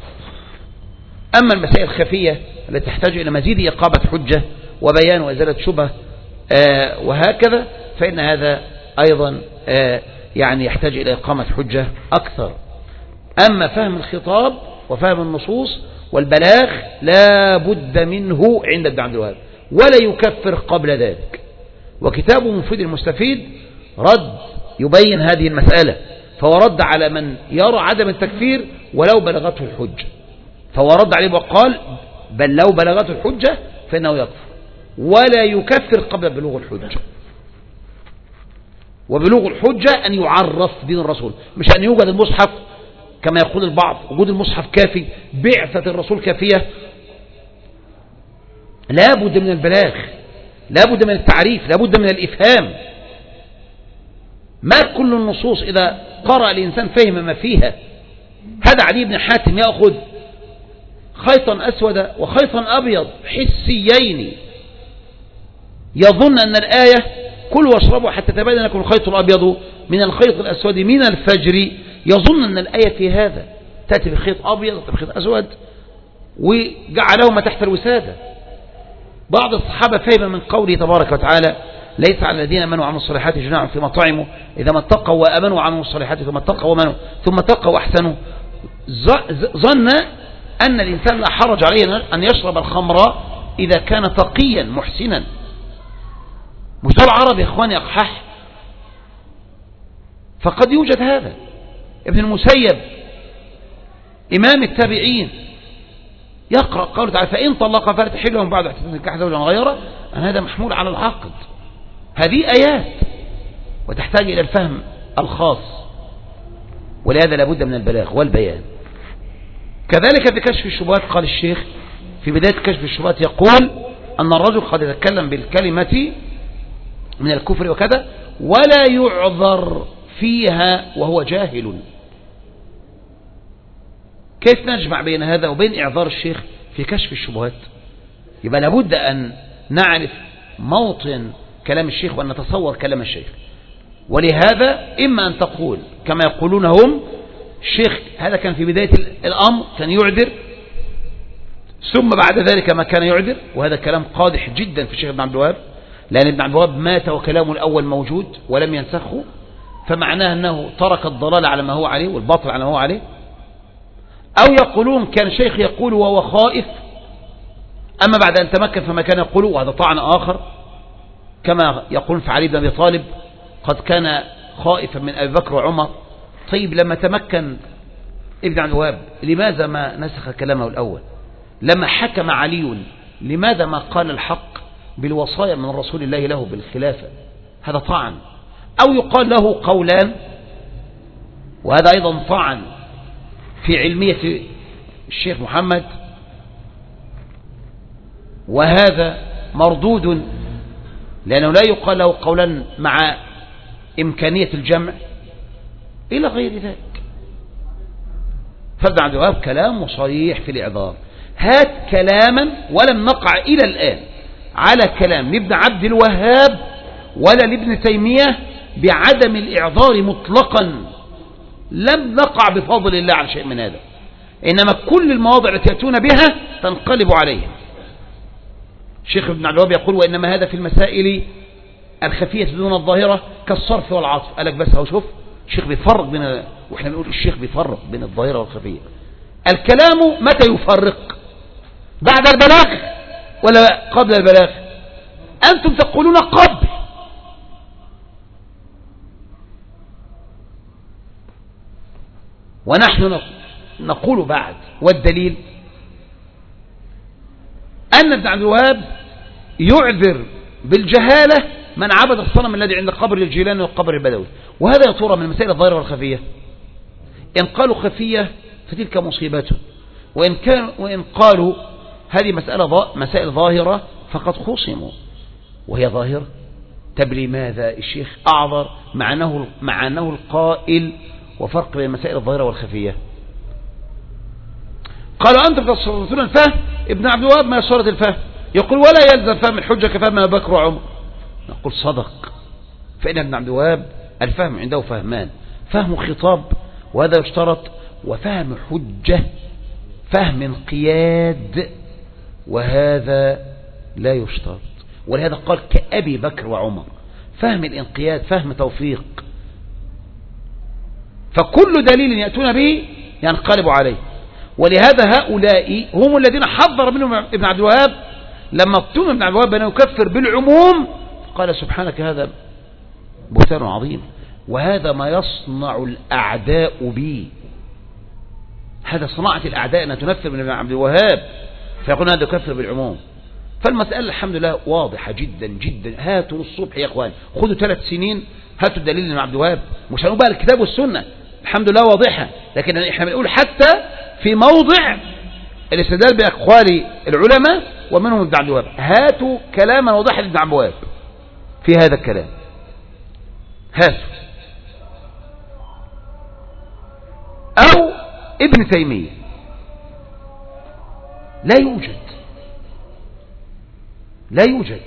أما المسائل الخفية التي تحتاج إلى مزيد إقامة حجة وبيان وإزالة شبهة آه وهكذا، فإن هذا أيضا آه يعني يحتاج إلى إقامة حجة أكثر. أما فهم الخطاب وفهم النصوص والبلاغ لا بد منه عند ابن عبد الوهاب، ولا يكفر قبل ذلك. وكتابه مفيد المستفيد رد يبين هذه المسألة، فهو رد على من يرى عدم التكفير ولو بلغته الحجة، فهو رد عليه وقال بل لو بلغته الحجة فإنه يكفر ولا يكفر قبل بلوغ الحجة. وبلوغ الحجة أن يعرف دين الرسول، مش أن يوجد المصحف كما يقول البعض وجود المصحف كافي، بعثة الرسول كافية. لا بد من البلاغ، لا بد من التعريف، لا بد من الإفهام. ما كل النصوص إذا قرأ الإنسان فهم ما فيها. هذا علي بن حاتم يأخذ خيطا أسود وخيطا أبيض حسيين، يظن أن الآية كلوا واشربوا حتى تبين لكم الخيط الأبيض من الخيط الأسود من الفجر، يظن أن الآية في هذا، تأتي بخيط أبيض وتأتي بخيط أسود وجعلهما تحت الوسادة. بعض الصحابة فهم من قوله تبارك وتعالى ليس على الذين امنوا وعملوا الصالحات جناح فيما طعموا إذا ما اتقوا وآمنوا وعملوا الصالحات ثم اتقوا وآمنوا ثم اتقوا واحسنوا، ظن أن الإنسان لا حرج عليه أن يشرب الخمر إذا كان تقيا محسنا. مش ده العرب يا إخواني أقحاح؟ فقد يوجد هذا. ابن المسيب إمام التابعين يقرأ قوله تعالى فإن طلق فلا تحل لهم بعد حتى تنكح زوجا غيره، أن هذا محمول على العقد. هذه آيات وتحتاج إلى الفهم الخاص، ولهذا لابد من البلاغ والبيان. كذلك في كشف الشبهات قال الشيخ في بداية كشف الشبهات يقول أن الرجل قد يتكلم بالكلمة من الكفر وكذا ولا يعذر فيها وهو جاهل. كيف نجمع بين هذا وبين إعذار الشيخ في كشف الشبهات؟ يبقى لابد أن نعرف موطن كلام الشيخ وأن نتصور كلام الشيخ. ولهذا إما أن تقول كما يقولون هم الشيخ هذا كان في بداية الأمر كان يعذر ثم بعد ذلك ما كان يعذر، وهذا كلام قادح جدا في الشيخ ابن عبد الوهاب، لأن ابن عبد الوهاب مات وكلامه الأول موجود ولم ينسخه، فمعناه أنه ترك الضلال على ما هو عليه والباطل على ما هو عليه. أو يقولون كان شيخ يقول وهو خائف، أما بعد أن تمكن فما كان يقول، وهذا طعن آخر كما يقولون في علي بن أبي طالب قد كان خائفا من أبي بكر وعمر. طيب لما تمكن ابن عبد الوهاب لماذا ما نسخ كلامه الأول؟ لما حكم علي لماذا ما قال الحق بالوصايا من رسول الله له بالخلافة؟ هذا طعن. أو يقال له قولان، وهذا أيضا طعن في علمية الشيخ محمد، وهذا مردود لأنه لا يقال له قولا مع إمكانية الجمع إلى غير ذلك. فابن عبد الوهاب كلام صريح في الإعذار. هات كلاما، ولم نقع إلى الآن على كلام لابن عبد الوهاب ولا لابن تيمية بعدم الإعذار مطلقا، لم نقع بفضل الله على شيء من هذا، إنما كل المواضع التي يأتون بها تنقلب عليها. الشيخ ابن عبد الوهاب يقول وإنما هذا في المسائل الخفية دون الظاهرة كالصرف والعطف. قالك بس هو شوف الشيخ بيفرق بين، وإحنا بنقول الشيخ بيفرق بين الظاهرة والخفية. الكلام متى يفرق؟ بعد البلاغ ولا قبل البلاغ؟ أنتم تقولون قبل، ونحن نقول بعد. والدليل أن ابن عبد الوهاب يعذر بالجهالة من عبد الصنم الذي عند قبر الجيلاني والقبر البدوي، وهذا يا ترى من مسائل الظاهرة والخفية. إن قالوا خفية فتلك مصيبته، وإن, كان وإن قالوا هذه مسألة مسائل ظاهرة فقد خصموا وهي ظاهرة. طب لماذا الشيخ أعذر مع أنه, مع أنه القائل وفرق بين مسائل الظاهرة والخفية؟ قالوا أنتم تصورون الفهم، ابن عبد الوهاب ما يصورة الفهم، يقول ولا يلزم فهم الحجة كفهم أبي بكر وعمر. نقول صدق، فإن ابن عبد الوهاب الفهم عنده فهمان، فهم خطاب وهذا يشترط، وفهم حجة، فهم انقياد وهذا لا يشترط. ولهذا قال كأبي بكر وعمر، فهم الانقياد فهم توفيق. فكل دليل يأتون به ينقلب عليه. ولهذا هؤلاء هم الذين حذر منهم ابن عبد الوهاب لما اتهم ابن عبد الوهاب بأنه يكفر بالعموم، قال سبحانك هذا بهتان عظيم، وهذا ما يصنع الأعداء بي، هذا صناعة الأعداء أن تنفر من ابن عبد الوهاب فيقول هذا يكفر بالعموم. فالمسألة الحمد لله واضحة جدا جدا. هاتوا الصبح يا اخوان، خذوا ثلاث سنين هاتوا الدليل من عبد الوهاب، مش هنقول بقى الكتاب والسنة، الحمد لله واضحة، لكن احنا بنقول حتى في موضع الاستدلال بأقوال العلماء ومنهم ابن عبد الوهاب، هاتوا كلاما واضحا لابن عبد الوهاب في هذا الكلام، هاتوا. أو ابن تيمية لا يوجد، لا يوجد.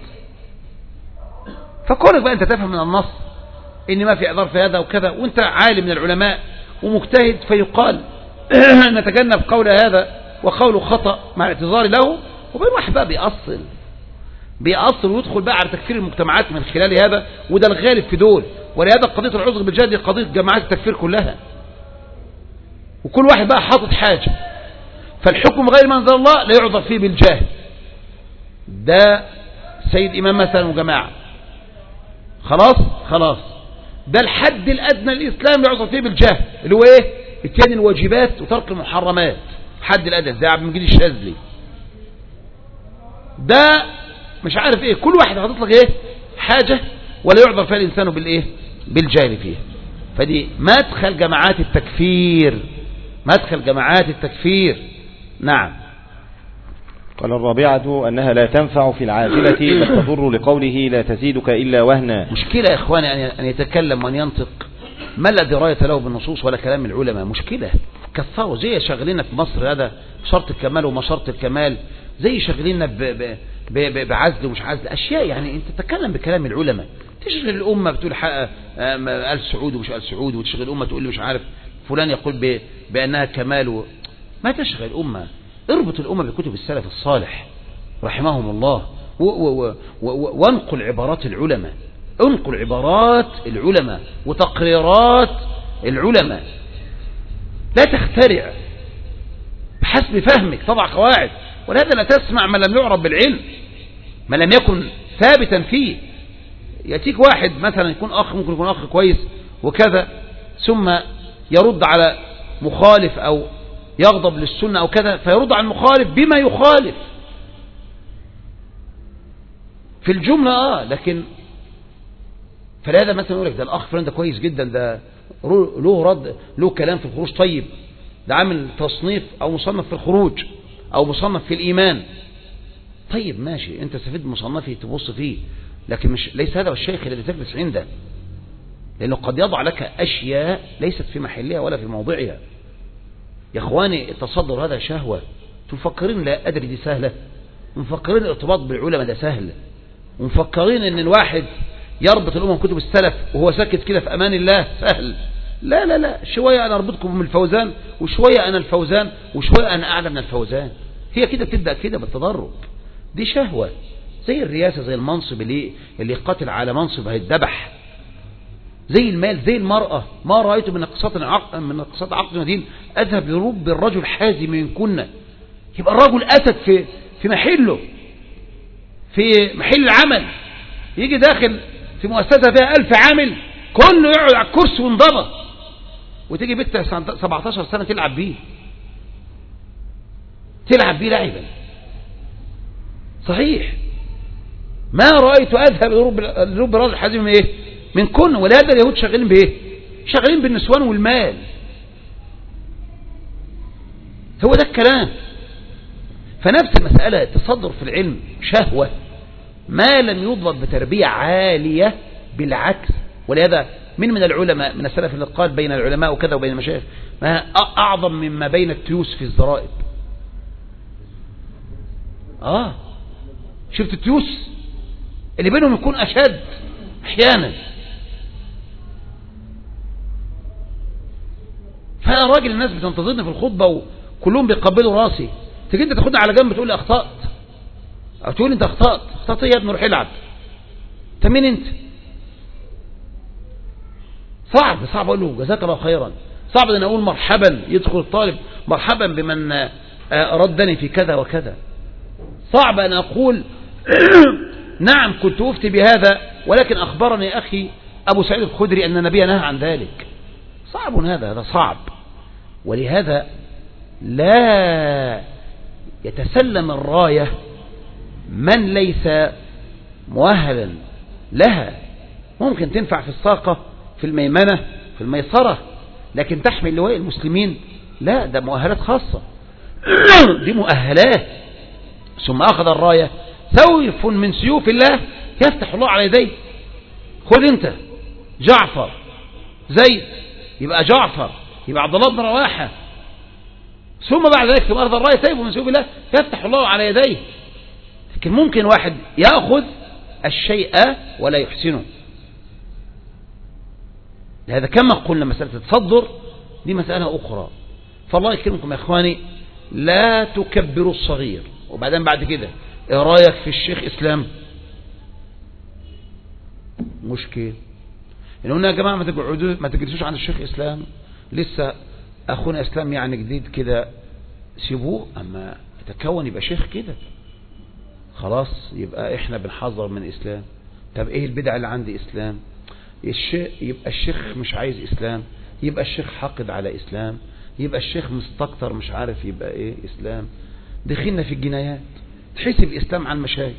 فكونك بقى أنت تفهم من النص إن ما في إعذار في هذا وكذا، وأنت عالم من العلماء ومجتهد، فيقال نتجنب قول هذا وقوله خطأ مع الاعتذار له، وبين واحد بقى بيأصل بيأصل ويدخل بقى على تكفير المجتمعات من خلال هذا، وده الغالب في دول. ولهذا قضية العذر بالجهل دي قضية جماعات التكفير كلها، وكل واحد بقى حاطط حاجة، فالحكم غير ما أنزل الله لا يعذر فيه بالجهل. ده سيد إمام مثلا وجماعة، خلاص خلاص ده الحد الأدنى للإسلام لا يعذر فيه بالجهل، اللي هو إيه؟ اتيان الواجبات وترك المحرمات، حد الأدنى زي عبد المجيد الشاذلي. ده مش عارف إيه، كل واحد حاطط لك إيه حاجة ولا يعذر فيها الإنسان بالإيه؟ بالجهل فيها. فدي مدخل جماعات التكفير، مدخل جماعات التكفير. نعم. قال الرابعة أنها لا تنفع في العاجلة بل تضر لقوله لا تزيدك إلا وهنا. مشكلة يا إخواني أن يتكلم وأن ينطق ما لا دراية له بالنصوص ولا كلام العلماء، مشكلة. كثروا زي شغلنا في مصر هذا شرط الكمال وما شرط الكمال، زي شغلنا بعزل ومش عزل، أشياء يعني أنت تتكلم بكلام العلماء. تشغل الأمة بتقول حق آل سعود ومش آل سعود، وتشغل الأمة تقول لي مش عارف فلان يقول بأنها كمال و... ما تشغل الأمة. اربط الأمة بكتب السلف الصالح رحمهم الله، و و و و وانقل عبارات العلماء، انقل عبارات العلماء وتقريرات العلماء، لا تخترع بحسب فهمك، طبع قواعد. ولهذا لا تسمع ما لم يعرف بالعلم، ما لم يكن ثابتا فيه. يأتيك واحد مثلا يكون أخ، ممكن يكون أخ كويس وكذا، ثم يرد على مخالف أو يغضب للسنة أو كذا، فيرد على المخالف بما يخالف في الجملة. آه لكن فلهذا مثلا يقول لك ده الأخ فلان ده كويس جدا، ده له رد، له كلام في الخروج طيب، ده عامل تصنيف أو مصنف في الخروج أو مصنف في الإيمان. طيب ماشي، أنت استفيد مصنفي تبص فيه، لكن مش ليس هذا الشيخ الذي تجلس عنده، لأنه قد يضع لك أشياء ليست في محلها ولا في موضعها. يا اخواني التصدر هذا شهوة، تفكرين لا أدري دي سهلة، مفكرين الارتباط بالعلماء ده سهل، ومفكرين ان الواحد يربط الأمم كتب السلف وهو ساكت كده في أمان الله سهل. لا لا لا، شوية أنا أربطكم من الفوزان، وشوية أنا الفوزان، وشوية أنا أعلى من الفوزان. هي كده بتبدأ كده بالتدرج، دي شهوة زي الرياسة، زي المنصب اللي اللي قاتل على منصب هيتذبح، زي المال، زي المرأة. ما رأيت من نقصات عقد من نقصات عقد ودين أذهب لرب الرجل حازم من كنا. يبقى الرجل أسد في في محله، في محل العمل، يجي داخل في مؤسسة فيها ألف عامل كله يقعد على الكرسي وانضبط، وتيجي بنت سبعتاشر سنة تلعب بيه، تلعب بيه لعبا. صحيح، ما رأيت أذهب لرب الرجل حازم من إيه؟ من كن. ولهذا اليهود شغالين بايه؟ شغالين بالنسوان والمال. هو ده الكلام. فنفس المسألة، التصدر في العلم شهوة ما لم يضبط بتربية عالية، بالعكس. ولهذا من من العلماء من السلف اللي قال بين العلماء وكذا وبين المشايخ ما أعظم مما بين التيوس في الزرائب. آه شفت التيوس اللي بينهم يكون أشد أحيانا. فأنا راجل الناس بتنتظرني في الخطبة وكلهم بيقبلوا راسي، تيجي انت تاخدني على جنب تقول لي اخطأت، او تقول انت اخطأت. اخطأت ايه يا ابني؟ روح العب. انت مين انت؟ صعب صعب اقول له جزاك الله خيرا، صعب ان اقول مرحبا، يدخل الطالب مرحبا بمن ردني في كذا وكذا. صعب ان اقول نعم كنت أفتي بهذا، ولكن أخبرني أخي أبو سعيد الخدري أن النبي نهى عن ذلك. صعب هذا، هذا صعب. ولهذا لا يتسلم الراية من ليس مؤهلا لها. ممكن تنفع في الساقة، في الميمنة، في الميسرة، لكن تحمل لواء المسلمين لا، ده مؤهلات خاصة. دي مؤهلات. ثم أخذ الراية سيف من سيوف الله يفتح الله على يديه. خذ انت جعفر زيد، يبقى جعفر، يبقى عبد الله بن رواحة. ثم بعد ذلك ثم أخذ الراية سيف من سيوف الله يفتح الله على يديه. لكن ممكن واحد يأخذ الشيء ولا يحسنه. لهذا كما قلنا مسألة التصدر دي مسألة أخرى. فالله يكرمكم يا إخواني، لا تكبروا الصغير. وبعدين بعد كده ايه رايك في الشيخ إسلام؟ مشكل إن قلنا يا جماعة ما تقعدوا ما تجلسوش عند الشيخ إسلام، لسه أخونا إسلام يعني جديد كده، سيبوه أما يتكون يبقى شيخ كده خلاص، يبقى إحنا بنحذر من إسلام. طب إيه البدع اللي عندي إسلام؟ الشيخ يبقى الشيخ مش عايز إسلام، يبقى الشيخ حاقد على إسلام، يبقى الشيخ مستكتر مش عارف يبقى إيه إسلام. دخلنا في الجنايات، تحسب إسلام عن مشايخ.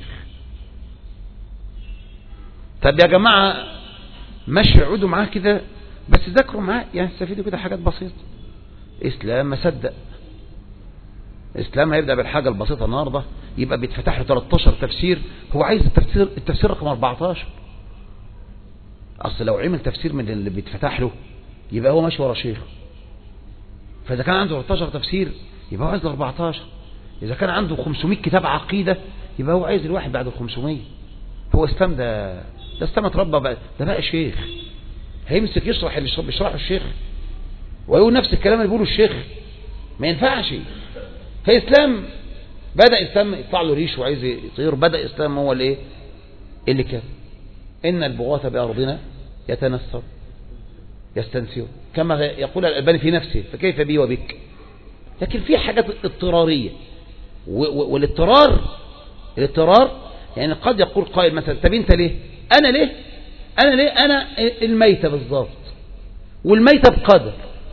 طب يا جماعة ماشي اقعدوا معاه كده بس ذاكروا معاه، يعني استفيدوا كده حاجات بسيطة. إسلام ما صدق. إسلام هيبدأ بالحاجة البسيطة النهاردة، يبقى بيتفتح له ثلاثة عشر تفسير، هو عايز التفسير التفسير رقم أربعة عشر. أصل لو عمل تفسير من اللي بيتفتح له يبقى هو ماشي ورا شيخ. فإذا كان عنده ثلاثة عشر تفسير يبقى هو عايز ال أربعة عشر. إذا كان عنده خمسمائة كتاب عقيدة يبقى هو عايز الواحد بعد ال خمسمائة. هو إسلام ده ده إسلام اتربى بقى، ده بقى شيخ هيمسك يشرح اللي بيشرحه الشيخ ويقول نفس الكلام اللي بيقوله الشيخ، ما ينفعش. فإسلام بدأ إسلام يطلع له ريش وعايز يطير، بدأ إسلام هو اللي إيه اللي كان إن البغاة بأرضنا يتنثر يستنسر، كما يقول الألباني في نفسه فكيف بي وبك. لكن في حاجات اضطرارية، والاضطرار الاضطرار يعني قد يقول قائل مثلا طب انت ليه انا ليه انا ليه انا الميتة بالظبط، والميتة بقدر،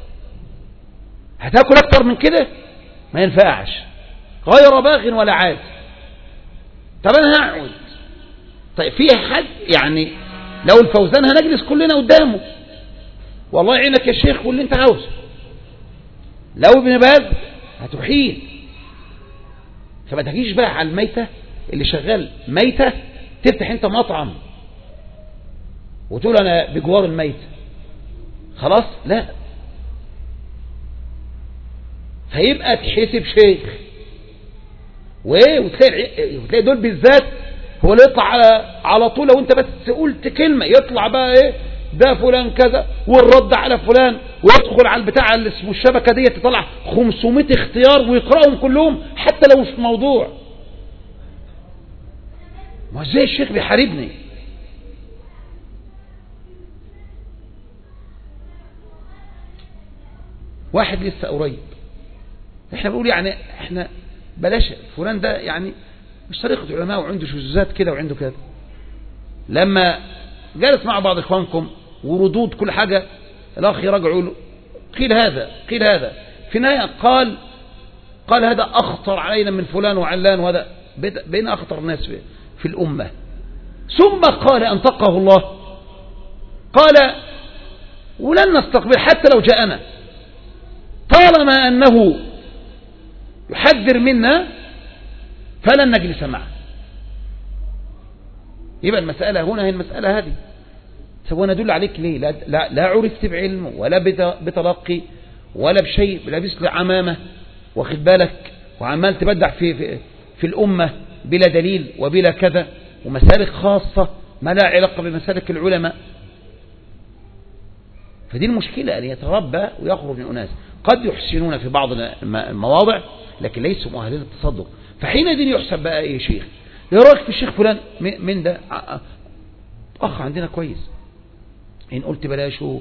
هتاكل اكتر من كده ما ينفعش، غير باغ ولا عاد. طب انا هقعد، طيب في حد يعني لو الفوزان هنجلس كلنا قدامه والله يعينك يا شيخ واللي انت عاوزه، لو ابن باز هتحيل. فما تجيش بقى على الميتة اللي شغال ميتة تفتح انت مطعم وتقول انا بجوار الميت خلاص، لا. فيبقى تحسب شيخ وايه، وتلاقي وتلاقي دول بالذات هو اللي يطلع على على طول، لو انت بس قلت كلمة يطلع بقى ايه ده فلان كذا والرد على فلان، ويدخل على البتاع اللي اسمه الشبكة دي تطلع خمسمائة اختيار ويقرأهم كلهم حتى لو مش في موضوع. ما ازاي الشيخ بيحاربني؟ واحد لسه قريب احنا بنقول يعني احنا بلاش فلان ده يعني مش طريقة علماء وعنده شذوذات كده وعنده كده. لما جالس مع بعض اخوانكم وردود كل حاجة الاخ يرجعوا له قيل هذا قيل هذا، في النهاية قال قال هذا اخطر علينا من فلان وعلان، وهذا بين اخطر الناس في الامة. ثم قال انطقه الله قال ولن نستقبل حتى لو جاءنا طالما انه يحذر منا فلن نجلس معه. يبقى المسألة هنا هي المسألة هذه. سوى أنا أدل عليك ليه؟ لا, لا, لا عرفت بعلم ولا بتلقي ولا بشيء، لابس لي عمامة واخد بالك وعمال تبدع في, في, في الأمة بلا دليل وبلا كذا، ومسالك خاصة ما لا علاقة بمسالك العلماء. فدي المشكلة أن يتربى ويخرج من أناس قد يحسنون في بعض المواضع لكن ليسوا مؤهلين التصدق. فحينئذ يحسب بقى ايه شيخ، ايه رايك في الشيخ فلان من ده اخ عندنا كويس، ان قلت بلاشه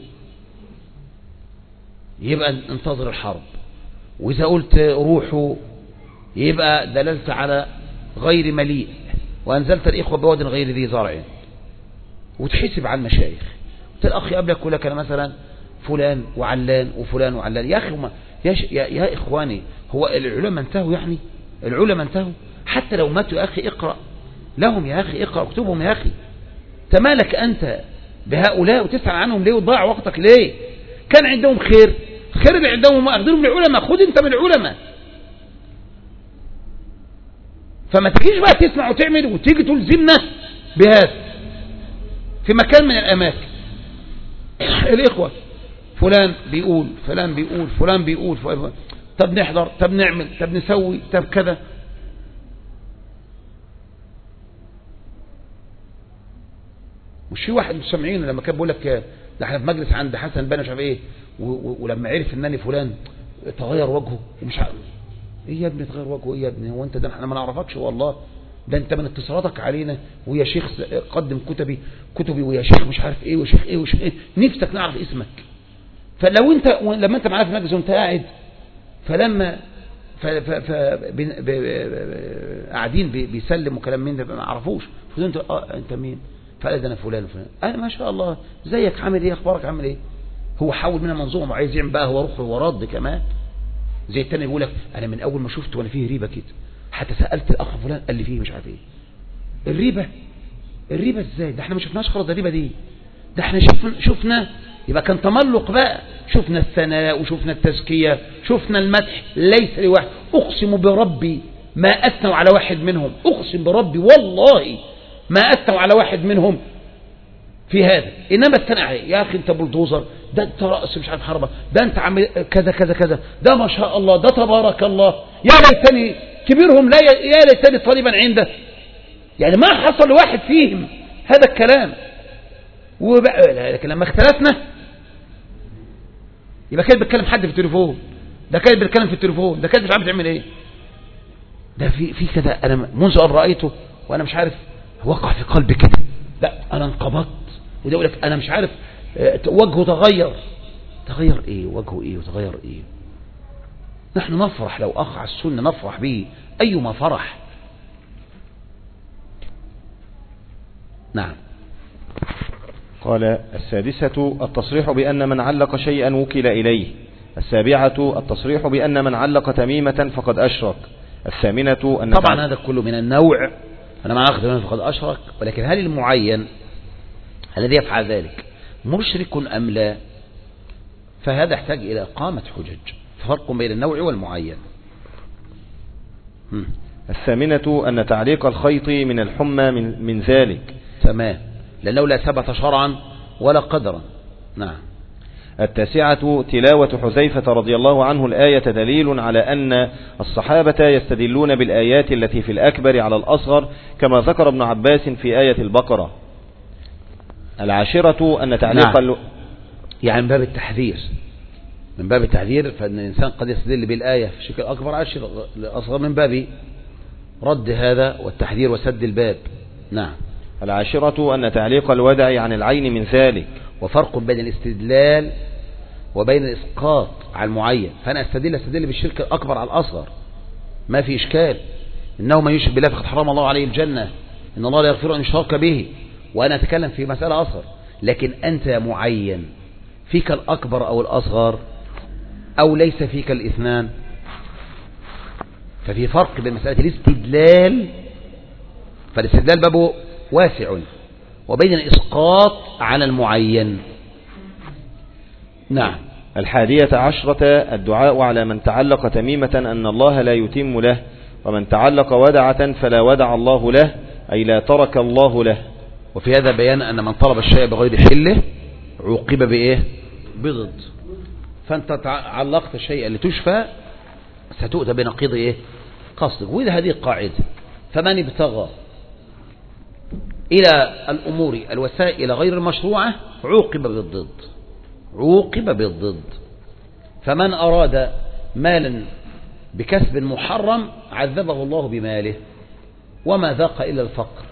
يبقى انتظر الحرب، واذا قلت روحوا يبقى دللت على غير مليء. وأنزلت الإخوة بواد غير ذي زرع، وتحسب على المشايخ. الأخ يقابلك يقول لك أنا مثلا فلان وعلان وفلان وعلان. يا أخي يا, يا, يا إخواني، هو العلماء انتهوا؟ يعني العلماء انتهوا؟ حتى لو ماتوا يا أخي اقرأ لهم، يا أخي اقرأ اكتبهم يا أخي. تمالك أنت بهؤلاء وتسأل عنهم ليه وتضيع وقتك ليه؟ كان عندهم خير، خير اللي عندهم أخذهم من العلماء، خد أنت من العلماء. فما تجيش بقى تسمع وتعمل وتيجي تلزمنا بهذا في مكان من الأماكن. الإخوة فلان بيقول فلان بيقول فلان بيقول فلان، طب نحضر، طب نعمل، طب نسوي، طب كذا. مش في واحد مستمعين لما كان بيقول لك ده احنا في مجلس عند حسن بنا مش عارف ايه، ولما عرف انني فلان تغير وجهه ومش عارف ايه. يا ابني تغير وجهه ايه يا ابني؟ هو انت ده احنا ما نعرفكش والله، ده انت من اتصالاتك علينا ويا شيخ قدم كتبي كتبي ويا شيخ مش عارف ايه وشيخ ايه وشيخ ايه، نفسك نعرف اسمك. فلو انت لما انت معانا في المجلس وانت قاعد، فلما ف ف ف قاعدين بيسلم وكلام من ده ما عرفوش، فانت اه انت مين؟ فقال ده انا فلان وفلان. انا ما شاء الله زيك، عامل ايه؟ اخبارك عامل ايه؟ هو حاول منها منظومه وعايز يعمل بقى هو روح ورد كمان. زي التاني بيقول لك انا من اول ما شفت وانا فيه ريبه كده، حتى سالت الاخ فلان قال لي فيه مش عارف ايه. الريبه الريبه ازاي؟ ده احنا ما شفناش خالص الريبه دي، ده احنا شفنا شفنا يبقى كان تملق بقى، شفنا الثناء وشفنا التزكيه، شفنا المدح ليس لواحد. اقسم بربي ما اثنوا على واحد منهم، اقسم بربي والله ما اثنوا على واحد منهم في هذا، انما استنى عليه. يا اخي انت بلدوزر، ده انت رأس مش عارف حربة، ده انت عامل كذا كذا كذا، ده ما شاء الله، ده تبارك الله، يا ليتني كبيرهم لا يا ليتني طالبا عنده. يعني ما حصل لواحد فيهم هذا الكلام. وبقى لكن لما اختلفنا يبقى كان بيتكلم حد في التليفون، ده كان بيتكلم في التليفون، ده كان مش عارف يعمل ايه. ده في في كذا، انا منذ ان رايته وانا مش عارف وقع في قلبي كده، لا انا انقبضت. وده يقول لك انا مش عارف وجهه تغير. تغير ايه؟ وجهه ايه وتغير ايه؟ نحن نفرح لو اخ على السنه، نفرح به ايما فرح. نعم. قال السادسة التصريح بأن من علق شيئا وكل إليه. السابعة التصريح بأن من علق تميمة فقد أشرك. الثامنة أن طبعا هذا كله من النوع، أنا ما أخذ منه فقد أشرك، ولكن هل المعين الذي يفعل ذلك مشرك أم لا؟ فهذا يحتاج إلى إقامة حجج، فرق بين النوع والمعين. هم. الثامنة أن تعليق الخيط من الحمى من, من ذلك. تمام، لأنه لا ثبت شرعا ولا قدرا. نعم. التاسعة تلاوة حذيفة رضي الله عنه الآية دليل على أن الصحابة يستدلون بالآيات التي في الأكبر على الأصغر، كما ذكر ابن عباس في آية البقرة. العاشرة أن تعليق نعم. يعني من باب التحذير، من باب التحذير، فإن الإنسان قد يستدل بالآية في شكل أكبر على الشكل الأصغر من باب رد هذا والتحذير وسد الباب. نعم. العاشرة أن تعليق الودع عن العين من ذلك. وفرق بين الاستدلال وبين الإسقاط على المعين. فأنا أستدل أستدل بالشرك الأكبر على الأصغر، ما في إشكال. إنه من يشرك بالله فقد حرم الله عليه الجنة، إن الله لا يغفر أن يشرك به، وأنا أتكلم في مسألة أصغر. لكن أنت معين فيك الأكبر أو الأصغر أو ليس فيك الاثنان، ففي فرق بين مسألة الاستدلال، فالاستدلال بابه واسع، وبين الإسقاط على المعين. نعم. الحادية عشرة الدعاء على من تعلق تميمة أن الله لا يتم له، ومن تعلق ودعة فلا ودع الله له، أي لا ترك الله له. وفي هذا بيان أن من طلب الشيء بغير حله عوقب بإيه؟ بضد. فأنت علقت الشيء اللي تشفى ستؤتى بنقيض إيه؟ قصدك. وإذا هذه القاعدة، فمن ابتغى إلى الأمور الوسائل غير المشروعة عوقب بالضد، عوقب بالضد. فمن أراد مالا بكسب محرم عذبه الله بماله وما ذاق إلا الفقر.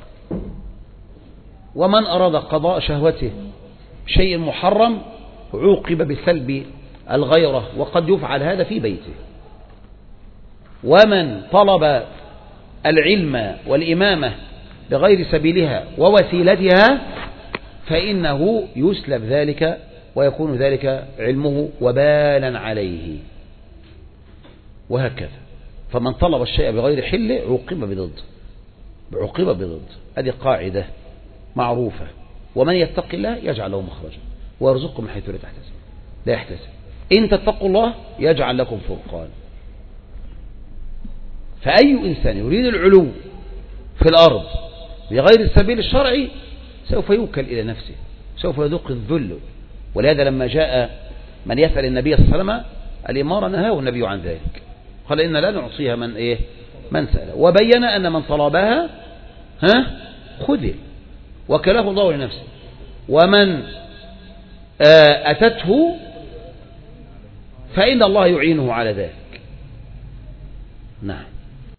ومن أراد قضاء شهوته شيء محرم عوقب بسلب الغيرة، وقد يفعل هذا في بيته. ومن طلب العلم والإمامة بغير سبيلها ووسيلتها فإنه يسلب ذلك ويكون ذلك علمه وبالا عليه، وهكذا. فمن طلب الشيء بغير حله عوقب بضد عوقب بضد هذه قاعدة معروفة. ومن يتق الله يجعل له مخرجا ويرزقه من حيث لا تحتسب لا يحتسب إن تتقوا الله يجعل لكم فرقان. فأي إنسان يريد العلو في الأرض بغير السبيل الشرعي سوف يوكل إلى نفسه، سوف يذوق الذل. ولهذا لما جاء من يسأل النبي صلى الله عليه وسلم الإمارة نهاه النبي عن ذلك، قال إن لا نعطيها من إيه من سأل، وبين أن من طلبها ها خذل وكله الله لنفسه، ومن أتته فإن الله يعينه على ذلك. نعم.